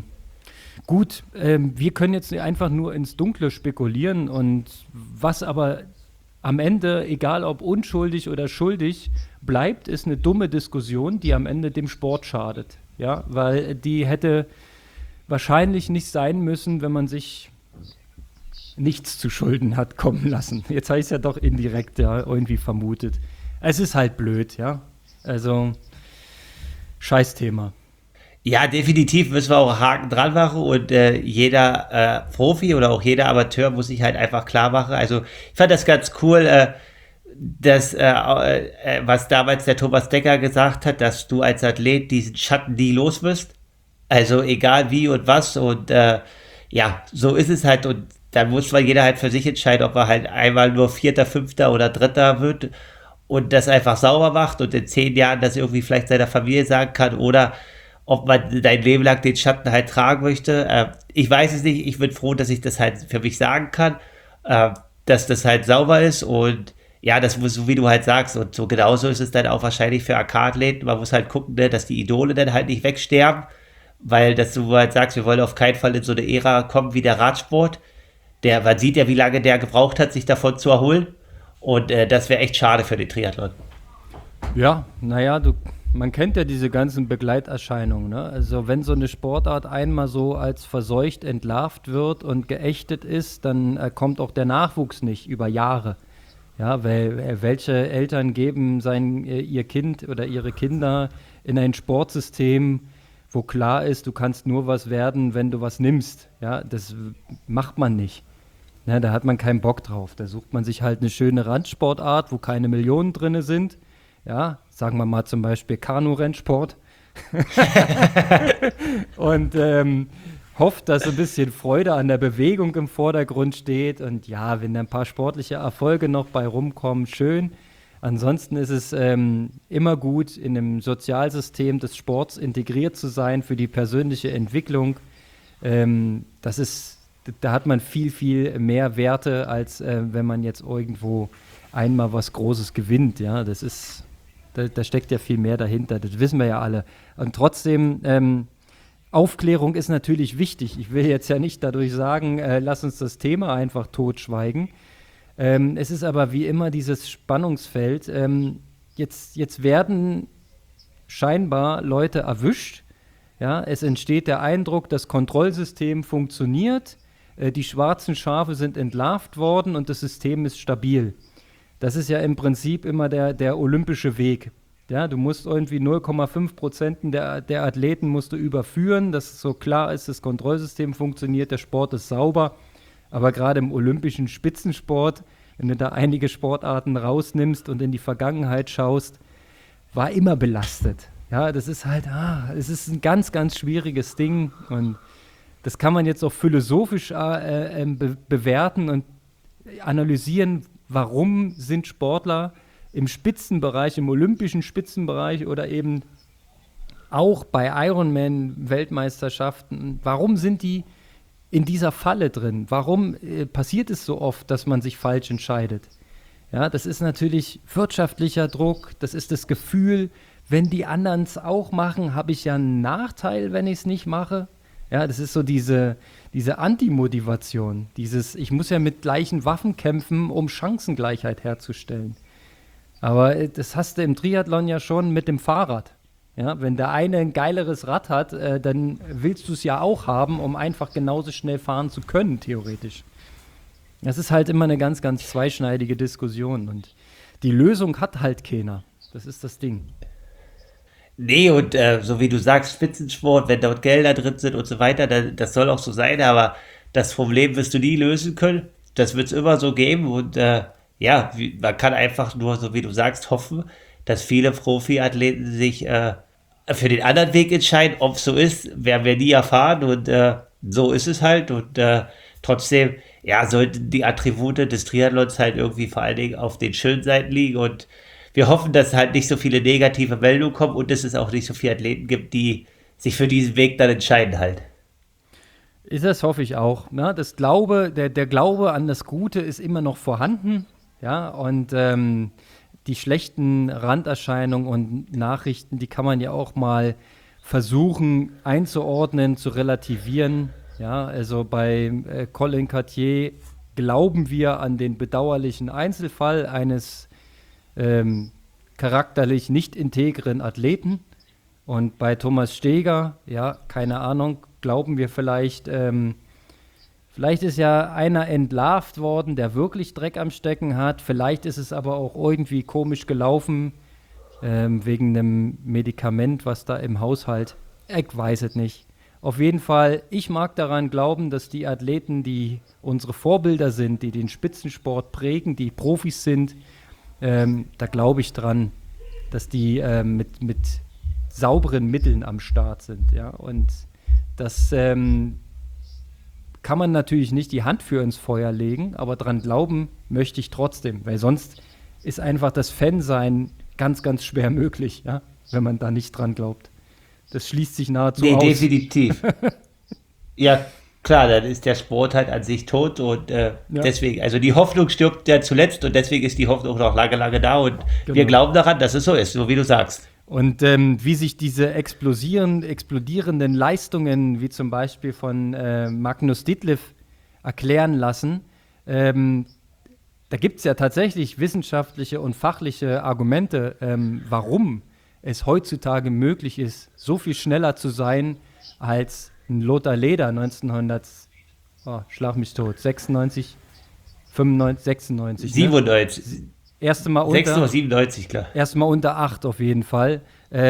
gut, wir können jetzt einfach nur ins Dunkle spekulieren und was aber am Ende, egal ob unschuldig oder schuldig, bleibt, ist eine dumme Diskussion, die am Ende dem Sport schadet. Ja, weil die hätte wahrscheinlich nicht sein müssen, wenn man sich nichts zu Schulden hat kommen lassen. Jetzt habe ich es ja doch indirekt irgendwie vermutet. Es ist halt blöd, ja. Also, Scheißthema. Ja, definitiv müssen wir auch Haken dran machen und jeder Profi oder auch jeder Amateur muss sich halt einfach klar machen. Also ich fand das ganz cool, was damals der Thomas Decker gesagt hat, dass du als Athlet diesen Schatten nie los wirst. Also egal wie und was und ja, so ist es halt und dann muss mal jeder halt für sich entscheiden, ob er halt einmal nur Vierter, Fünfter oder Dritter wird und das einfach sauber macht und in 10 Jahren das irgendwie vielleicht seiner Familie sagen kann oder ob man dein Leben lang den Schatten halt tragen möchte. Ich weiß es nicht, ich bin froh, dass ich das halt für mich sagen kann, dass das halt sauber ist und ja, das muss, so wie du halt sagst und so genauso ist es dann auch wahrscheinlich für AK-Athleten, man muss halt gucken, ne, dass die Idole dann halt nicht wegsterben, weil dass du halt sagst, wir wollen auf keinen Fall in so eine Ära kommen wie der Radsport. Man sieht ja, wie lange der gebraucht hat, sich davon zu erholen. Und das wäre echt schade für den Triathlon. Ja, naja, man kennt ja diese ganzen Begleiterscheinungen. Ne? Also wenn so eine Sportart einmal so als verseucht entlarvt wird und geächtet ist, dann kommt auch der Nachwuchs nicht über Jahre. Ja, weil welche Eltern geben ihr Kind oder ihre Kinder in ein Sportsystem, wo klar ist, du kannst nur was werden, wenn du was nimmst. Ja, das macht man nicht. Ja, da hat man keinen Bock drauf. Da sucht man sich halt eine schöne Randsportart, wo keine Millionen drin sind, ja, sagen wir mal zum Beispiel Kanu-Rennsport. Und hofft, dass ein bisschen Freude an der Bewegung im Vordergrund steht. Und ja, wenn da ein paar sportliche Erfolge noch bei rumkommen, schön. Ansonsten ist es immer gut, in einem Sozialsystem des Sports integriert zu sein für die persönliche Entwicklung. Da hat man viel, viel mehr Werte, als wenn man jetzt irgendwo einmal was Großes gewinnt. Ja, da steckt ja viel mehr dahinter. Das wissen wir ja alle. Und trotzdem, Aufklärung ist natürlich wichtig. Ich will jetzt ja nicht dadurch sagen, lass uns das Thema einfach totschweigen. Es ist aber wie immer dieses Spannungsfeld. Jetzt werden scheinbar Leute erwischt. Ja, es entsteht der Eindruck, das Kontrollsystem funktioniert, die schwarzen Schafe sind entlarvt worden und das System ist stabil. Das ist ja im Prinzip immer der olympische Weg. Ja, du musst irgendwie 0,5% der Athleten musst du überführen, dass so klar ist, das Kontrollsystem funktioniert, der Sport ist sauber. Aber gerade im olympischen Spitzensport, wenn du da einige Sportarten rausnimmst und in die Vergangenheit schaust, war immer belastet. Ja, das ist halt, es ist ein ganz, ganz schwieriges Ding und das kann man jetzt auch philosophisch bewerten und analysieren, warum sind Sportler im Spitzenbereich, im olympischen Spitzenbereich oder eben auch bei Ironman-Weltmeisterschaften, warum sind die in dieser Falle drin? Warum passiert es so oft, dass man sich falsch entscheidet? Ja, das ist natürlich wirtschaftlicher Druck, das ist das Gefühl, wenn die anderen es auch machen, habe ich ja einen Nachteil, wenn ich es nicht mache. Ja, das ist so diese Antimotivation, ich muss ja mit gleichen Waffen kämpfen, um Chancengleichheit herzustellen. Aber das hast du im Triathlon ja schon mit dem Fahrrad. Ja, wenn der eine ein geileres Rad hat, dann willst du es ja auch haben, um einfach genauso schnell fahren zu können, theoretisch. Das ist halt immer eine ganz, ganz zweischneidige Diskussion. Und die Lösung hat halt keiner. Das ist das Ding. Nee, und so wie du sagst, Spitzensport, wenn dort Gelder drin sind und so weiter, das soll auch so sein, aber das Problem wirst du nie lösen können. Das wird es immer so geben und man kann einfach nur, so wie du sagst, hoffen, dass viele Profiathleten sich für den anderen Weg entscheiden. Ob es so ist, werden wir nie erfahren und so ist es halt und trotzdem, sollten die Attribute des Triathlons halt irgendwie vor allen Dingen auf den schönen Seiten liegen und wir hoffen, dass halt nicht so viele negative Meldungen kommen und dass es auch nicht so viele Athleten gibt, die sich für diesen Weg dann entscheiden halt. Das hoffe ich auch. Ja, der Glaube an das Gute ist immer noch vorhanden. Ja, und die schlechten Randerscheinungen und Nachrichten, die kann man ja auch mal versuchen einzuordnen, zu relativieren. Ja, also bei Colin Cartier glauben wir an den bedauerlichen Einzelfall eines charakterlich nicht integren Athleten. Und bei Thomas Steger, ja, keine Ahnung, glauben wir vielleicht ist ja einer entlarvt worden, der wirklich Dreck am Stecken hat. Vielleicht ist es aber auch irgendwie komisch gelaufen, wegen einem Medikament, was da im Haushalt, ich weiß es nicht. Auf jeden Fall, ich mag daran glauben, dass die Athleten, die unsere Vorbilder sind, die den Spitzensport prägen, die Profis sind, da glaube ich dran, dass die mit sauberen Mitteln am Start sind. Ja? Und das kann man natürlich nicht die Hand für ins Feuer legen, aber dran glauben möchte ich trotzdem, weil sonst ist einfach das Fansein ganz, ganz schwer möglich, ja? Wenn man da nicht dran glaubt. Das schließt sich nahezu aus. Definitiv. Ja, klar, dann ist der Sport halt an sich tot und deswegen, also die Hoffnung stirbt ja zuletzt und deswegen ist die Hoffnung noch lange, lange da und wir glauben daran, dass es so ist, so wie du sagst. Und wie sich diese explodierenden Leistungen, wie zum Beispiel von Magnus Ditlev, erklären lassen, da gibt es ja tatsächlich wissenschaftliche und fachliche Argumente, warum es heutzutage möglich ist, so viel schneller zu sein als ein Lothar Leder 1900, schlag mich tot, 96, 95, 96. 97. Ne? Erste Mal unter 6 oder 97, klar. Erste Mal unter 8 auf jeden Fall.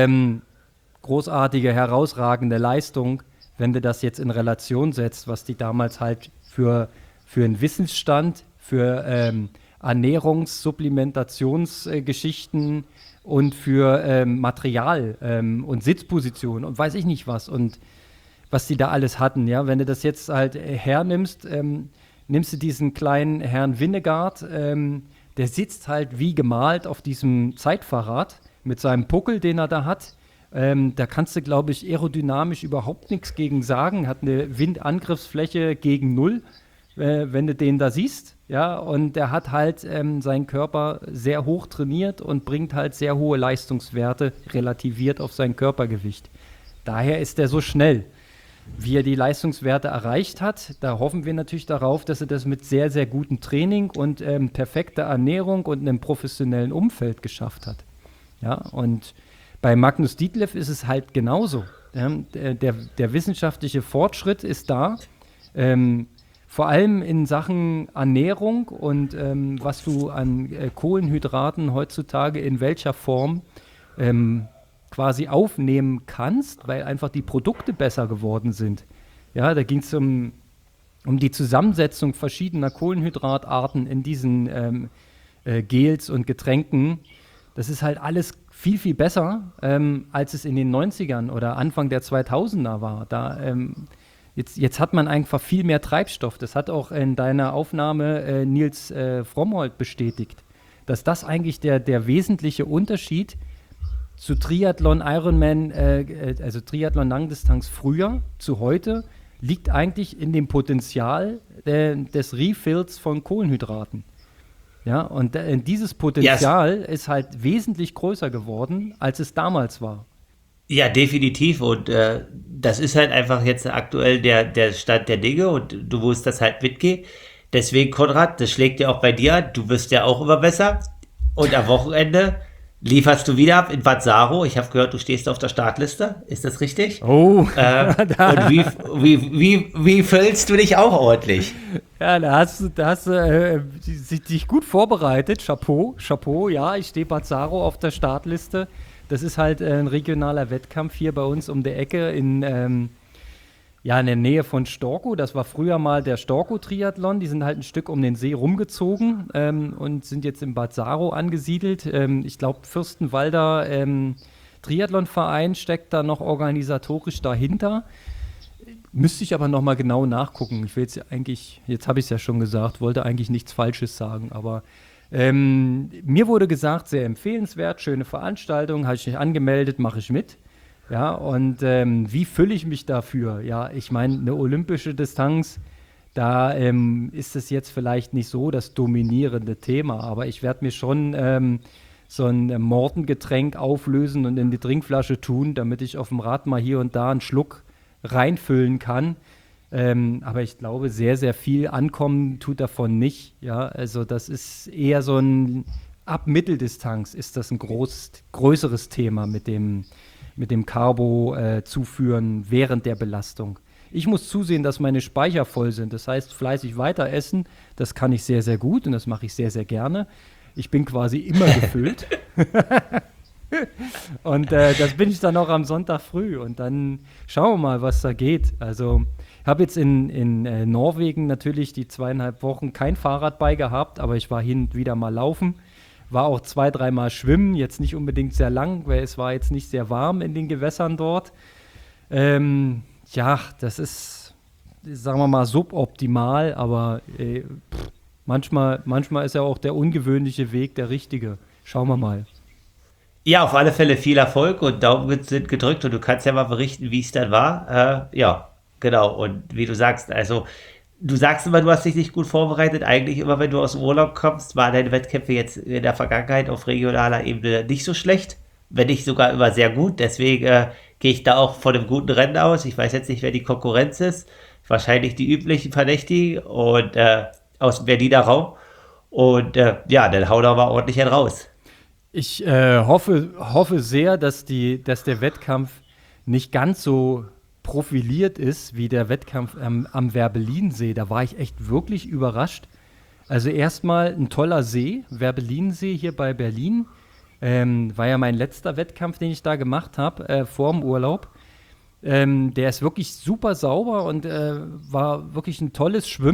Großartige, herausragende Leistung, wenn du das jetzt in Relation setzt, was die damals halt für einen Wissensstand, für Ernährungssupplementationsgeschichten und für Material und Sitzposition und weiß ich nicht was und was die da alles hatten. Ja, wenn du das jetzt halt hernimmst, nimmst du diesen kleinen Herrn Winnegard, der sitzt halt wie gemalt auf diesem Zeitfahrrad mit seinem Puckel, den er da hat. Da kannst du, glaube ich, aerodynamisch überhaupt nichts gegen sagen. Hat eine Windangriffsfläche gegen 0, wenn du den da siehst. Ja, und der hat halt seinen Körper sehr hoch trainiert und bringt halt sehr hohe Leistungswerte relativiert auf sein Körpergewicht. Daher ist er so schnell. Wie er die Leistungswerte erreicht hat, da hoffen wir natürlich darauf, dass er das mit sehr, sehr gutem Training und perfekter Ernährung und einem professionellen Umfeld geschafft hat. Ja, und bei Magnus Ditlev ist es halt genauso. Ja, der wissenschaftliche Fortschritt ist da, vor allem in Sachen Ernährung und was du an Kohlenhydraten heutzutage in welcher Form quasi aufnehmen kannst, weil einfach die Produkte besser geworden sind. Ja, da ging es um die Zusammensetzung verschiedener Kohlenhydratarten in diesen Gels und Getränken. Das ist halt alles viel, viel besser, als es in den 90ern oder Anfang der 2000er war. Jetzt hat man einfach viel mehr Treibstoff. Das hat auch in deiner Aufnahme Nils Frommholt bestätigt, dass das eigentlich der wesentliche Unterschied zu Triathlon, Ironman, also Triathlon Langdistanz früher zu heute, liegt eigentlich in dem Potenzial des Refills von Kohlenhydraten. Ja, und dieses Potenzial ist halt wesentlich größer geworden, als es damals war. Ja, definitiv. Und das ist halt einfach jetzt aktuell der Stand der Dinge und du musst das halt mitgehen. Deswegen, Konrad, das schlägt ja auch bei dir an. Du wirst ja auch immer besser. Und am Wochenende lieferst du wieder ab in Bad Saro. Ich habe gehört, du stehst auf der Startliste. Ist das richtig? Oh. Und wie füllst du dich auch ordentlich? Ja, da hast du dich gut vorbereitet. Chapeau. Ja, ich stehe Bad Saro auf der Startliste. Das ist halt ein regionaler Wettkampf hier bei uns um die Ecke in der Nähe von Storkow. Das war früher mal der Storkow-Triathlon. Die sind halt ein Stück um den See rumgezogen und sind jetzt in Bad Saro angesiedelt. Ich glaube, Fürstenwalder Triathlonverein steckt da noch organisatorisch dahinter. Müsste ich aber noch mal genau nachgucken. Ich will jetzt habe ich es ja schon gesagt, wollte eigentlich nichts Falsches sagen, aber mir wurde gesagt, sehr empfehlenswert, schöne Veranstaltung, habe ich mich angemeldet, mache ich mit. Ja, und wie fülle ich mich dafür? Ja, ich meine, eine olympische Distanz, da ist es jetzt vielleicht nicht so das dominierende Thema, aber ich werde mir schon so ein Mortengetränk auflösen und in die Trinkflasche tun, damit ich auf dem Rad mal hier und da einen Schluck reinfüllen kann. Aber ich glaube, sehr, sehr viel ankommen tut davon nicht. Ja, also das ist eher so ab Mitteldistanz ist das ein größeres Thema mit dem Carbo zuführen während der Belastung. Ich muss zusehen, dass meine Speicher voll sind. Das heißt, fleißig weiter essen, das kann ich sehr, sehr gut und das mache ich sehr, sehr gerne. Ich bin quasi immer gefüllt. Und das bin ich dann auch am Sonntag früh. Und dann schauen wir mal, was da geht. Also ich habe jetzt in Norwegen natürlich die 2,5 Wochen kein Fahrrad bei gehabt, aber ich war hin und wieder mal laufen. War auch 2-3 Mal schwimmen, jetzt nicht unbedingt sehr lang, weil es war jetzt nicht sehr warm in den Gewässern dort. Das ist, sagen wir mal, suboptimal, aber manchmal ist ja auch der ungewöhnliche Weg der richtige. Schauen wir mal. Ja, auf alle Fälle viel Erfolg und Daumen sind gedrückt und du kannst ja mal berichten, wie es dann war. Ja, genau. Und wie du sagst, also du sagst immer, du hast dich nicht gut vorbereitet. Eigentlich immer, wenn du aus dem Urlaub kommst, waren deine Wettkämpfe jetzt in der Vergangenheit auf regionaler Ebene nicht so schlecht, wenn nicht sogar immer sehr gut. Deswegen gehe ich da auch von einem guten Rennen aus. Ich weiß jetzt nicht, wer die Konkurrenz ist. Wahrscheinlich die üblichen Verdächtigen und aus dem Berliner Raum. Und dann hau da mal ordentlich einen raus. Ich hoffe sehr, dass der Wettkampf nicht ganz so profiliert ist wie der Wettkampf am Werbellinsee. Da war ich echt wirklich überrascht. Also erstmal ein toller See, Werbellinsee hier bei Berlin. War ja mein letzter Wettkampf, den ich da gemacht habe, vor dem Urlaub. Der ist wirklich super sauber und war wirklich ein tolles Schwimmen.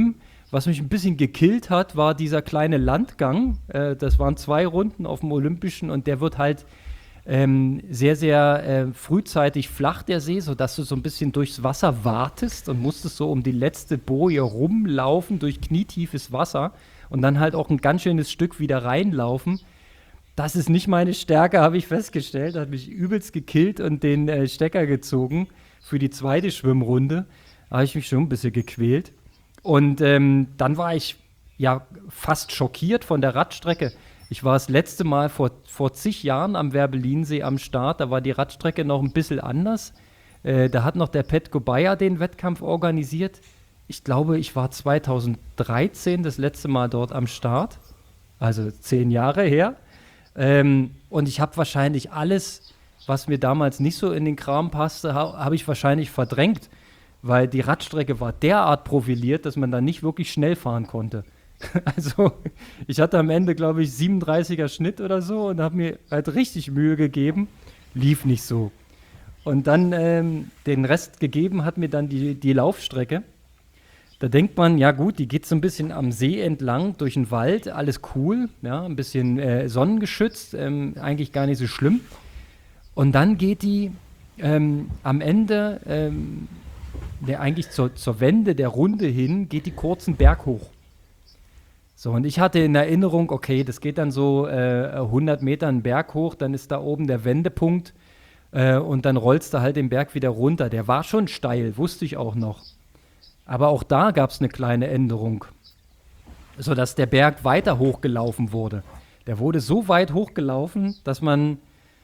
Was mich ein bisschen gekillt hat, war dieser kleine Landgang. Das waren 2 Runden auf dem Olympischen und der wird halt sehr, sehr frühzeitig flach, der See, sodass du so ein bisschen durchs Wasser wartest und musstest so um die letzte Boje rumlaufen durch knietiefes Wasser und dann halt auch ein ganz schönes Stück wieder reinlaufen. Das ist nicht meine Stärke, habe ich festgestellt. Hat mich übelst gekillt und den Stecker gezogen für die zweite Schwimmrunde. Da habe ich mich schon ein bisschen gequält. Und dann war ich ja fast schockiert von der Radstrecke. Ich war das letzte Mal vor zig Jahren am Werbellinsee am Start. Da war die Radstrecke noch ein bisschen anders. Da hat noch der Petko Bayer den Wettkampf organisiert. Ich glaube, ich war 2013 das letzte Mal dort am Start. Also 10 Jahre her. Und ich habe wahrscheinlich alles, was mir damals nicht so in den Kram passte, habe ich wahrscheinlich verdrängt. Weil die Radstrecke war derart profiliert, dass man da nicht wirklich schnell fahren konnte. Also ich hatte am Ende, glaube ich, 37er Schnitt oder so und habe mir halt richtig Mühe gegeben. Lief nicht so. Und dann den Rest gegeben hat mir dann die Laufstrecke. Da denkt man, ja gut, die geht so ein bisschen am See entlang durch den Wald, alles cool, ja, ein bisschen sonnengeschützt, eigentlich gar nicht so schlimm. Und dann geht die am Ende, eigentlich zur Wende der Runde hin, geht die kurzen Berg hoch. So, und ich hatte in Erinnerung, okay, das geht dann so 100 Meter einen Berg hoch, dann ist da oben der Wendepunkt und dann rollst du halt den Berg wieder runter. Der war schon steil, wusste ich auch noch. Aber auch da gab es eine kleine Änderung, sodass der Berg weiter hochgelaufen wurde. Der wurde so weit hochgelaufen, dass man,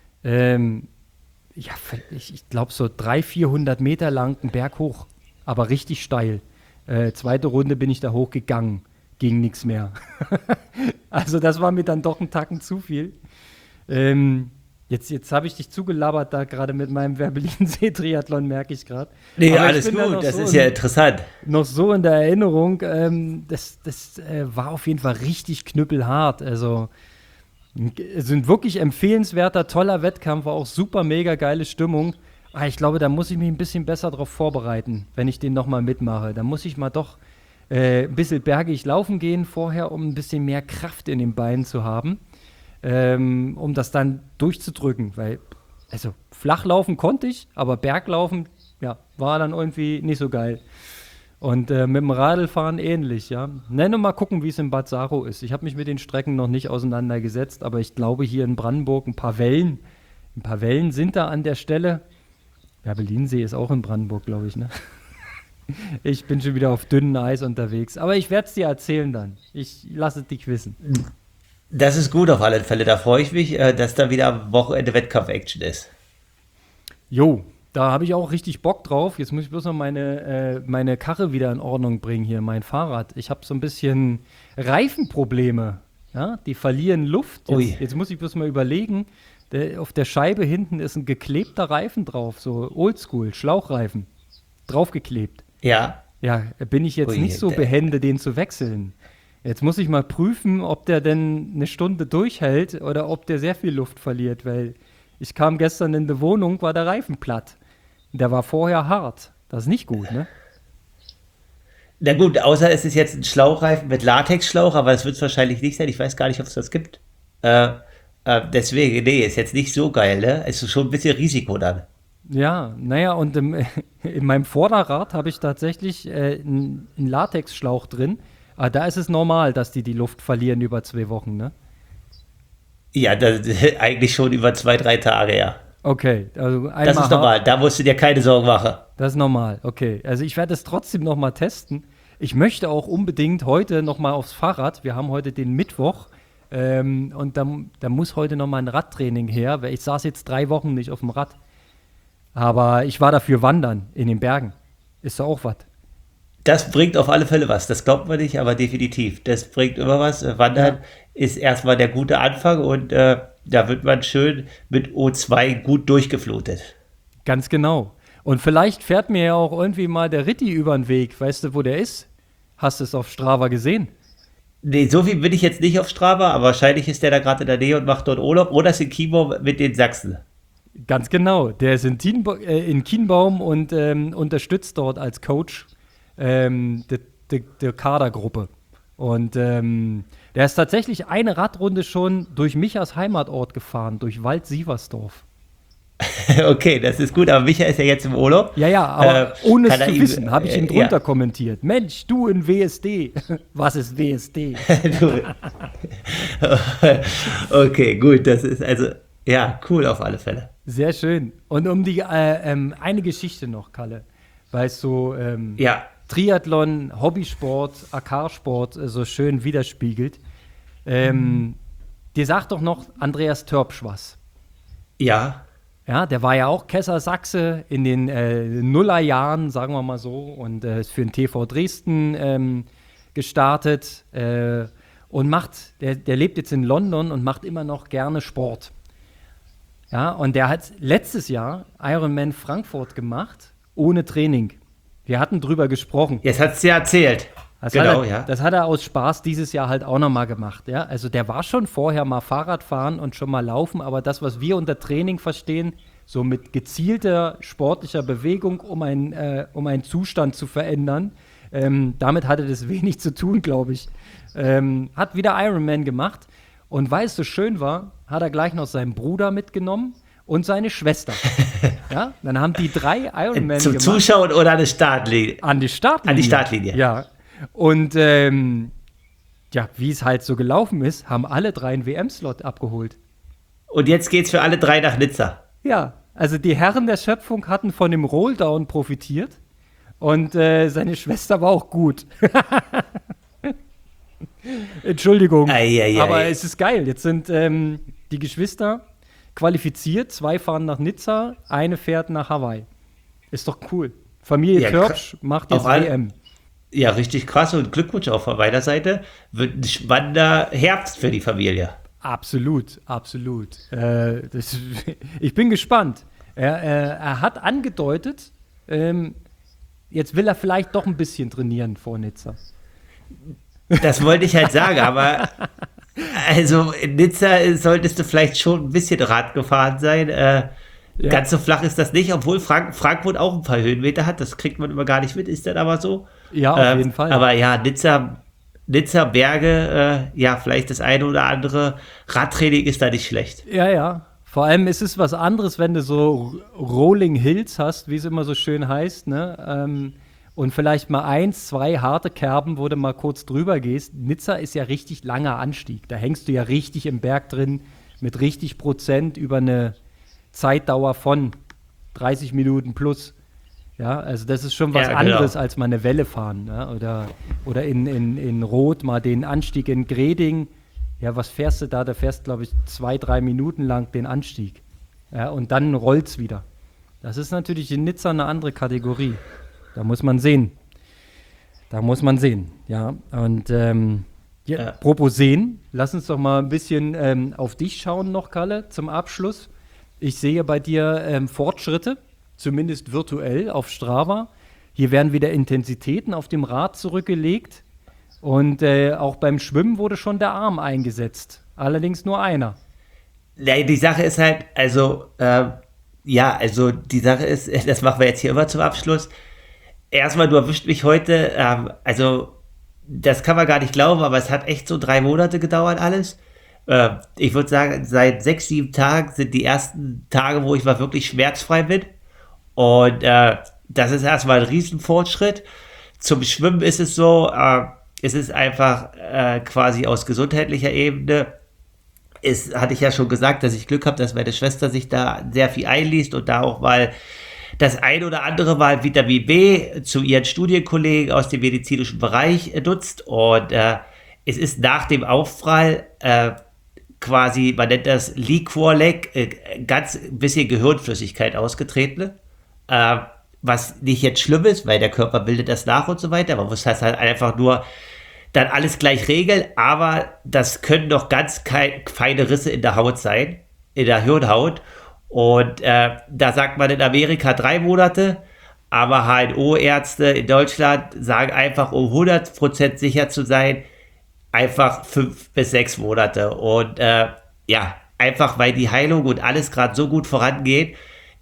ich glaube so 300-400 Meter lang einen Berg hoch, aber richtig steil. Zweite Runde bin ich da hochgegangen. Ging nichts mehr. Also das war mir dann doch ein Tacken zu viel. Jetzt habe ich dich zugelabert da gerade mit meinem Werbellinsee-Triathlon, merke ich gerade. Nee, aber alles gut, das ist ja interessant. Noch so in der Erinnerung, das war auf jeden Fall richtig knüppelhart. Also ein wirklich empfehlenswerter, toller Wettkampf, war auch super, mega geile Stimmung. Aber ich glaube, da muss ich mich ein bisschen besser drauf vorbereiten, wenn ich den nochmal mitmache. Da muss ich mal doch ein bisschen bergig laufen gehen vorher, um ein bisschen mehr Kraft in den Beinen zu haben, um das dann durchzudrücken, weil, also flachlaufen konnte ich, aber Berglaufen, ja, war dann irgendwie nicht so geil. Und mit dem Radlfahren ähnlich, ja. Nur mal gucken, wie es in Bad Saro ist. Ich habe mich mit den Strecken noch nicht auseinandergesetzt, aber ich glaube hier in Brandenburg ein paar Wellen sind da an der Stelle. Werbellinsee ist auch in Brandenburg, glaube ich, ne? Ich bin schon wieder auf dünnem Eis unterwegs. Aber ich werde es dir erzählen dann. Ich lasse es dich wissen. Das ist gut auf alle Fälle. Da freue ich mich, dass da wieder am Wochenende Wettkampf-Action ist. Jo, da habe ich auch richtig Bock drauf. Jetzt muss ich bloß noch meine Karre wieder in Ordnung bringen hier, mein Fahrrad. Ich habe so ein bisschen Reifenprobleme. Ja? Die verlieren Luft. Jetzt muss ich bloß mal überlegen. Auf der Scheibe hinten ist ein geklebter Reifen drauf. So Oldschool, Schlauchreifen. Draufgeklebt. Ja. Ja, bin ich jetzt nicht so behende, den zu wechseln. Jetzt muss ich mal prüfen, ob der denn eine Stunde durchhält oder ob der sehr viel Luft verliert, weil ich kam gestern in die Wohnung, war der Reifen platt. Der war vorher hart. Das ist nicht gut, ne? Na gut, außer es ist jetzt ein Schlauchreifen mit Latexschlauch, aber das wird es wahrscheinlich nicht sein. Ich weiß gar nicht, ob es das gibt. Deswegen, nee, ist jetzt nicht so geil, ne? Es ist schon ein bisschen Risiko dann. Ja, naja, und in meinem Vorderrad habe ich tatsächlich einen Latexschlauch drin. Aber da ist es normal, dass die Luft verlieren über 2 Wochen, ne? Ja, das ist eigentlich schon über 2-3 Tage, ja. Okay, also einmal. Das ist normal, da musst du dir keine Sorgen machen. Das ist normal, okay. Also ich werde es trotzdem nochmal testen. Ich möchte auch unbedingt heute nochmal aufs Fahrrad. Wir haben heute den Mittwoch. Und da muss heute nochmal ein Radtraining her, weil ich saß jetzt 3 Wochen nicht auf dem Rad. Aber ich war dafür wandern in den Bergen. Ist da auch was? Das bringt auf alle Fälle was. Das glaubt man nicht, aber definitiv. Das bringt immer was. Wandern ist erstmal der gute Anfang und da wird man schön mit O2 gut durchgeflutet. Ganz genau. Und vielleicht fährt mir ja auch irgendwie mal der Ritti über den Weg. Weißt du, wo der ist? Hast du es auf Strava gesehen? Nee, so viel bin ich jetzt nicht auf Strava, aber wahrscheinlich ist der da gerade in der Nähe und macht dort Urlaub. Oder ist in Chiembaum mit den Sachsen. Ganz genau. Der ist in Kienbaum und unterstützt dort als Coach das der Kadergruppe. Und der ist tatsächlich eine Radrunde schon durch Michas Heimatort gefahren, durch Wald-Sieversdorf. Okay, das ist gut, aber Micha ist ja jetzt im Urlaub. Ja, aber ohne es zu wissen, habe ich ihn drunter ja. kommentiert. Mensch, du in WSD. Was ist WSD? Okay, gut, das ist also, ja, cool auf alle Fälle. Sehr schön. Und um die eine Geschichte noch, Kalle, weil es so Ja, Triathlon, Hobbysport, AK-Sport so schön widerspiegelt. Dir sagt doch noch Andreas Törpsch was. ja, Ja, der war ja auch Kesser Sachse in den Nullerjahren, sagen wir mal so, und ist für den TV Dresden gestartet und der lebt jetzt in London und macht immer noch gerne Sport. Ja, und der hat letztes Jahr Ironman Frankfurt gemacht, ohne Training. Wir hatten drüber gesprochen. jetzt hat es ja erzählt. Das hat er aus Spaß dieses Jahr halt auch nochmal gemacht. Ja? Also der war schon vorher mal Fahrradfahren und schon mal laufen, aber das, was wir unter Training verstehen, so mit gezielter sportlicher Bewegung, um einen Zustand zu verändern, damit hatte das wenig zu tun, glaube ich. Hat wieder Ironman gemacht und weil es so schön war, hat er gleich noch seinen Bruder mitgenommen und seine Schwester. Ja? Dann haben die 3 Ironman Zum gemacht. Zuschauen oder an die Startlinie? An die Startlinie. An die Startlinie. Ja. Und wie es halt so gelaufen ist, haben alle 3 einen WM-Slot abgeholt. Und jetzt geht's für alle 3 nach Nizza. Ja, also die Herren der Schöpfung hatten von dem Rolldown profitiert und seine Schwester war auch gut. Entschuldigung, aber es ist geil. Jetzt sind die Geschwister qualifiziert, 2 fahren nach Nizza, eine fährt nach Hawaii. Ist doch cool. Familie Törpsch macht jetzt WM. Ja, richtig krass und Glückwunsch auch von meiner Seite. Wird ein spannender Herbst für die Familie. Absolut. Ich bin gespannt. Er hat angedeutet, jetzt will er vielleicht doch ein bisschen trainieren vor Nizza. Das wollte ich halt sagen, aber also in Nizza solltest du vielleicht schon ein bisschen Rad gefahren sein. Ja. Ganz so flach ist das nicht, obwohl Frankfurt auch ein paar Höhenmeter hat. Das kriegt man immer gar nicht mit, ist das aber so? Ja, auf jeden Fall. Aber ja, Nizza Berge, vielleicht das eine oder andere Radtraining ist da nicht schlecht. Ja. Vor allem ist es was anderes, wenn du so Rolling Hills hast, wie es immer so schön heißt, ne? Und vielleicht mal 1, 2 harte Kerben, wo du mal kurz drüber gehst. Nizza ist ja richtig langer Anstieg. Da hängst du ja richtig im Berg drin mit richtig Prozent über eine Zeitdauer von 30 Minuten plus. Ja, also das ist schon was anderes, als mal eine Welle fahren. Ja? Oder in Rot mal den Anstieg in Greding. Ja, was fährst du da? Da fährst, glaube ich, 2, 3 Minuten lang den Anstieg. Ja, und dann rollt's wieder. Das ist natürlich in Nizza eine andere Kategorie. Da muss man sehen. Ja, und apropos sehen, lass uns doch mal ein bisschen auf dich schauen noch, Kalle, zum Abschluss. Ich sehe bei dir Fortschritte, zumindest virtuell auf Strava. Hier werden wieder Intensitäten auf dem Rad zurückgelegt. Und auch beim Schwimmen wurde schon der Arm eingesetzt. Allerdings nur einer. Die Sache ist halt, die Sache ist, das machen wir jetzt hier immer zum Abschluss. Erstmal, du erwischt mich heute, das kann man gar nicht glauben, aber es hat echt so 3 Monate gedauert alles. Ich würde sagen, seit 6, 7 Tagen sind die ersten Tage, wo ich mal wirklich schmerzfrei bin. Und das ist erstmal ein Riesenfortschritt. Zum Schwimmen ist es so, es ist einfach quasi aus gesundheitlicher Ebene. Hatte ich ja schon gesagt, dass ich Glück habe, dass meine Schwester sich da sehr viel einliest und da auch mal das ein oder andere Mal Vitamin B zu ihren Studienkollegen aus dem medizinischen Bereich nutzt. Und es ist nach dem Aufprall quasi, man nennt das Liquor-Lag, ganz ein bisschen Gehirnflüssigkeit ausgetreten. Was nicht jetzt schlimm ist, weil der Körper bildet das nach und so weiter. Man muss das halt einfach nur dann alles gleich regeln. Aber das können doch ganz feine Risse in der Haut sein, in der Hirnhaut. Und da sagt man in Amerika 3 Monate, aber HNO-Ärzte in Deutschland sagen einfach, um 100% sicher zu sein, einfach 5 bis 6 Monate. Und einfach weil die Heilung und alles gerade so gut vorangeht,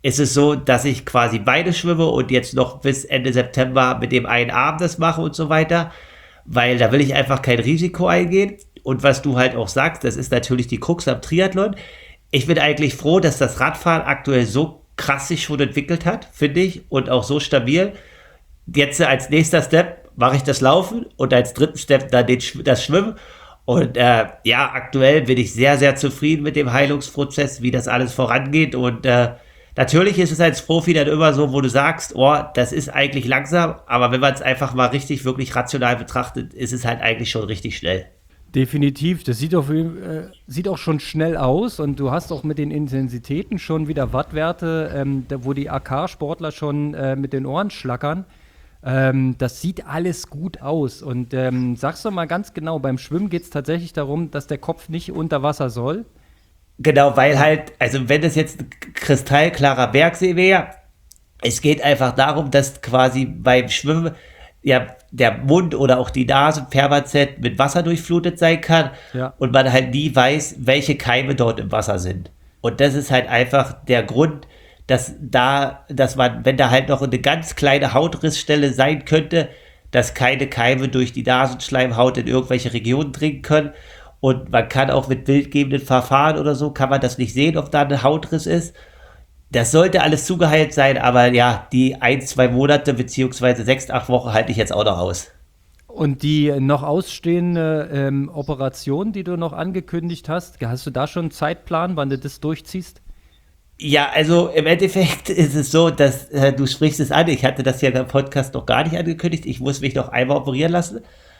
ist es so, dass ich quasi beide schwimme und jetzt noch bis Ende September mit dem einen Arm das mache und so weiter, weil da will ich einfach kein Risiko eingehen. Und was du halt auch sagst, das ist natürlich die Krux am Triathlon. Ich bin eigentlich froh, dass das Radfahren aktuell so krass sich schon entwickelt hat, finde ich, und auch so stabil. Jetzt als nächster Step mache ich das Laufen und als dritten Step dann das Schwimmen. Und ja, aktuell bin ich sehr, sehr zufrieden mit dem Heilungsprozess, wie das alles vorangeht. Und natürlich ist es als Profi dann immer so, wo du sagst, oh, das ist eigentlich langsam, aber wenn man es einfach mal richtig, wirklich rational betrachtet, ist es halt eigentlich schon richtig schnell. Definitiv, das sieht auch schon schnell aus und du hast auch mit den Intensitäten schon wieder Wattwerte, wo die AK-Sportler schon mit den Ohren schlackern. Das sieht alles gut aus und sagst du mal ganz genau, beim Schwimmen geht es tatsächlich darum, dass der Kopf nicht unter Wasser soll? Genau, weil halt, also wenn das jetzt ein kristallklarer Bergsee wäre, es geht einfach darum, dass quasi beim Schwimmen ja der Mund oder auch die Nase permanent mit Wasser durchflutet sein kann und man halt nie weiß, welche Keime dort im Wasser sind. Und das ist halt einfach der Grund, dass man, wenn da halt noch eine ganz kleine Hautrissstelle sein könnte, dass keine Keime durch die Nasenschleimhaut in irgendwelche Regionen dringen können. Und man kann auch mit bildgebenden Verfahren oder so, kann man das nicht sehen, ob da ein Hautriss ist. Das sollte alles zugeheilt sein, aber ja, die 1-2 Monate beziehungsweise 6-8 Wochen halte ich jetzt auch noch aus. Und die noch ausstehende Operation, die du noch angekündigt hast du da schon einen Zeitplan, wann du das durchziehst? Ja, also im Endeffekt ist es so, dass du sprichst es an. Ich hatte das ja im Podcast noch gar nicht angekündigt. Ich muss mich noch einmal operieren lassen.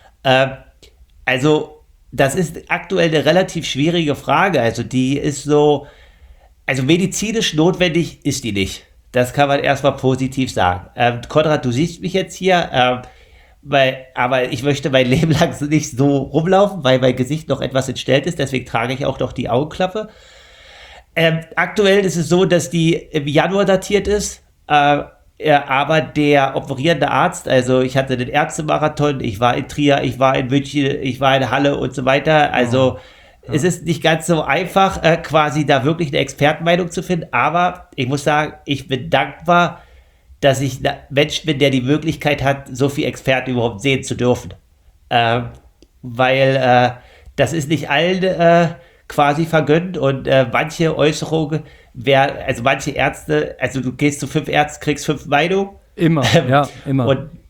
Also das ist aktuell eine relativ schwierige Frage. Also die ist so, also medizinisch notwendig ist die nicht. Das kann man erstmal positiv sagen. Konrad, du siehst mich jetzt hier, aber ich möchte mein Leben lang nicht so rumlaufen, weil mein Gesicht noch etwas entstellt ist. Deswegen trage ich auch noch die Augenklappe. Aktuell ist es so, dass die im Januar datiert ist, aber der operierende Arzt, also ich hatte den Ärztemarathon, ich war in Trier, ich war in München, ich war in Halle und so weiter, also es ist nicht ganz so einfach, quasi da wirklich eine Expertenmeinung zu finden, aber ich muss sagen, ich bin dankbar, dass ich ein Mensch bin, der die Möglichkeit hat, so viele Experten überhaupt sehen zu dürfen, weil das ist nicht allen quasi vergönnt und manche Äußerungen, also manche Ärzte, also du gehst zu 5 Ärzten, kriegst 5 Meinungen. Immer, ja, immer.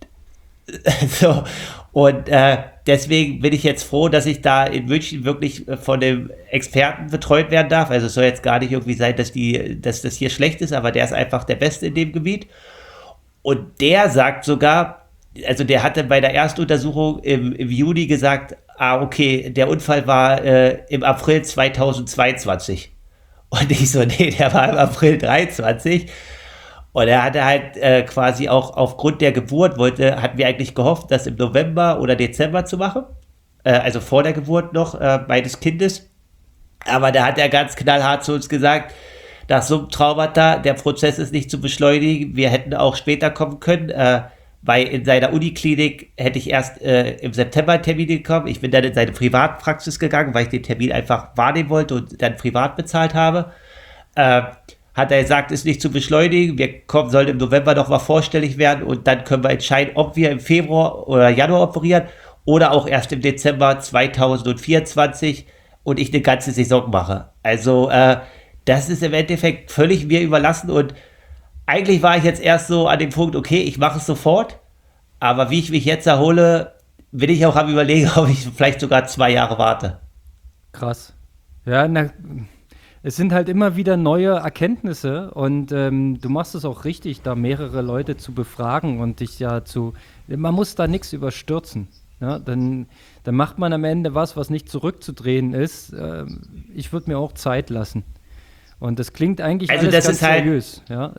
Und deswegen bin ich jetzt froh, dass ich da in München wirklich von dem Experten betreut werden darf. Also es soll jetzt gar nicht irgendwie sein, dass das hier schlecht ist, aber der ist einfach der Beste in dem Gebiet. Und der sagt sogar, also der hatte bei der Erstuntersuchung im Juni gesagt, okay, der Unfall war im April 2022. Und ich so, nee, der war im April 23. Und er hatte halt quasi auch aufgrund der Geburt hatten wir eigentlich gehofft, das im November oder Dezember zu machen. Also vor der Geburt noch meines Kindes. Aber da hat er ganz knallhart zu uns gesagt, nach so einem Traumata, der Prozess ist nicht zu beschleunigen. Wir hätten auch später kommen können, weil in seiner Uniklinik hätte ich erst im September einen Termin bekommen. Ich bin dann in seine Privatpraxis gegangen, weil ich den Termin einfach wahrnehmen wollte und dann privat bezahlt habe. Hat er gesagt, ist nicht zu beschleunigen. Wir sollen im November noch mal vorstellig werden und dann können wir entscheiden, ob wir im Februar oder Januar operieren oder auch erst im Dezember 2024 und ich eine ganze Saison mache. Also das ist im Endeffekt völlig mir überlassen und eigentlich war ich jetzt erst so an dem Punkt, okay, ich mache es sofort, aber wie ich mich jetzt erhole, bin ich auch am Überlegen, ob ich vielleicht sogar 2 Jahre warte. Krass. Ja, es sind halt immer wieder neue Erkenntnisse und du machst es auch richtig, da mehrere Leute zu befragen und man muss da nichts überstürzen. Ja, dann macht man am Ende was nicht zurückzudrehen ist. Ich würde mir auch Zeit lassen. Und das klingt eigentlich also alles das ganz ist halt, seriös. Ja,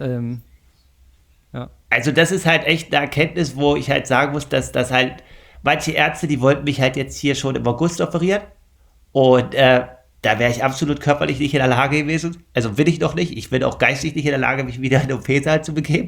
ja. Also das ist halt echt eine Erkenntnis, wo ich halt sagen muss, dass halt manche Ärzte, die wollten mich halt jetzt hier schon im August operieren und da wäre ich absolut körperlich nicht in der Lage gewesen. Also bin ich noch nicht. Ich bin auch geistig nicht in der Lage, mich wieder in den OP-Saal zu begeben.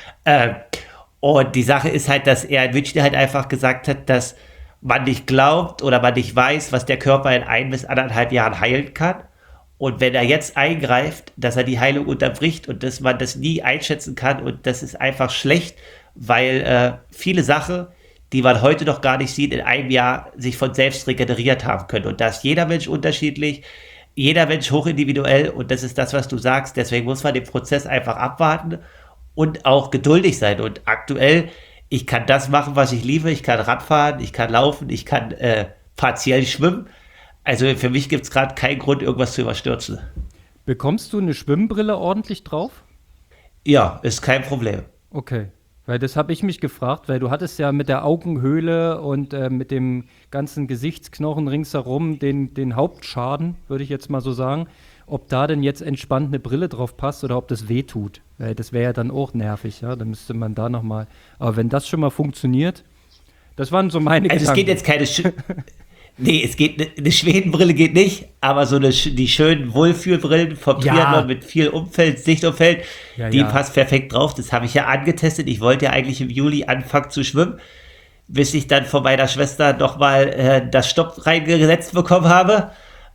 Und die Sache ist halt, dass er in München halt einfach gesagt hat, dass man nicht glaubt oder man nicht weiß, was der Körper in 1 bis 1,5 Jahren heilen kann. Und wenn er jetzt eingreift, dass er die Heilung unterbricht und dass man das nie einschätzen kann und das ist einfach schlecht, weil viele Sachen, die man heute noch gar nicht sieht, in einem Jahr sich von selbst regeneriert haben können. Und da ist jeder Mensch unterschiedlich, jeder Mensch hochindividuell und das ist das, was du sagst. Deswegen muss man den Prozess einfach abwarten und auch geduldig sein. Und aktuell, ich kann das machen, was ich liebe. Ich kann Radfahren, ich kann laufen, ich kann partiell schwimmen. Also für mich gibt es gerade keinen Grund, irgendwas zu überstürzen. Bekommst du eine Schwimmbrille ordentlich drauf? Ja, ist kein Problem. Okay, weil das habe ich mich gefragt, weil du hattest ja mit der Augenhöhle und mit dem ganzen Gesichtsknochen ringsherum den Hauptschaden, würde ich jetzt mal so sagen, ob da denn jetzt entspannt eine Brille drauf passt oder ob das weh tut. Weil das wäre ja dann auch nervig, ja, dann müsste man da nochmal, aber wenn das schon mal funktioniert, das waren so meine Gedanken. Also es geht jetzt keine, nee, es geht, eine Schwedenbrille geht nicht, aber so die schönen Wohlfühlbrillen vom Triathlon mit viel Umfeld, Sichtumfeld, die passt perfekt drauf. Das habe ich ja angetestet. Ich wollte ja eigentlich im Juli anfangen zu schwimmen, bis ich dann von meiner Schwester nochmal das Stopp reingesetzt bekommen habe.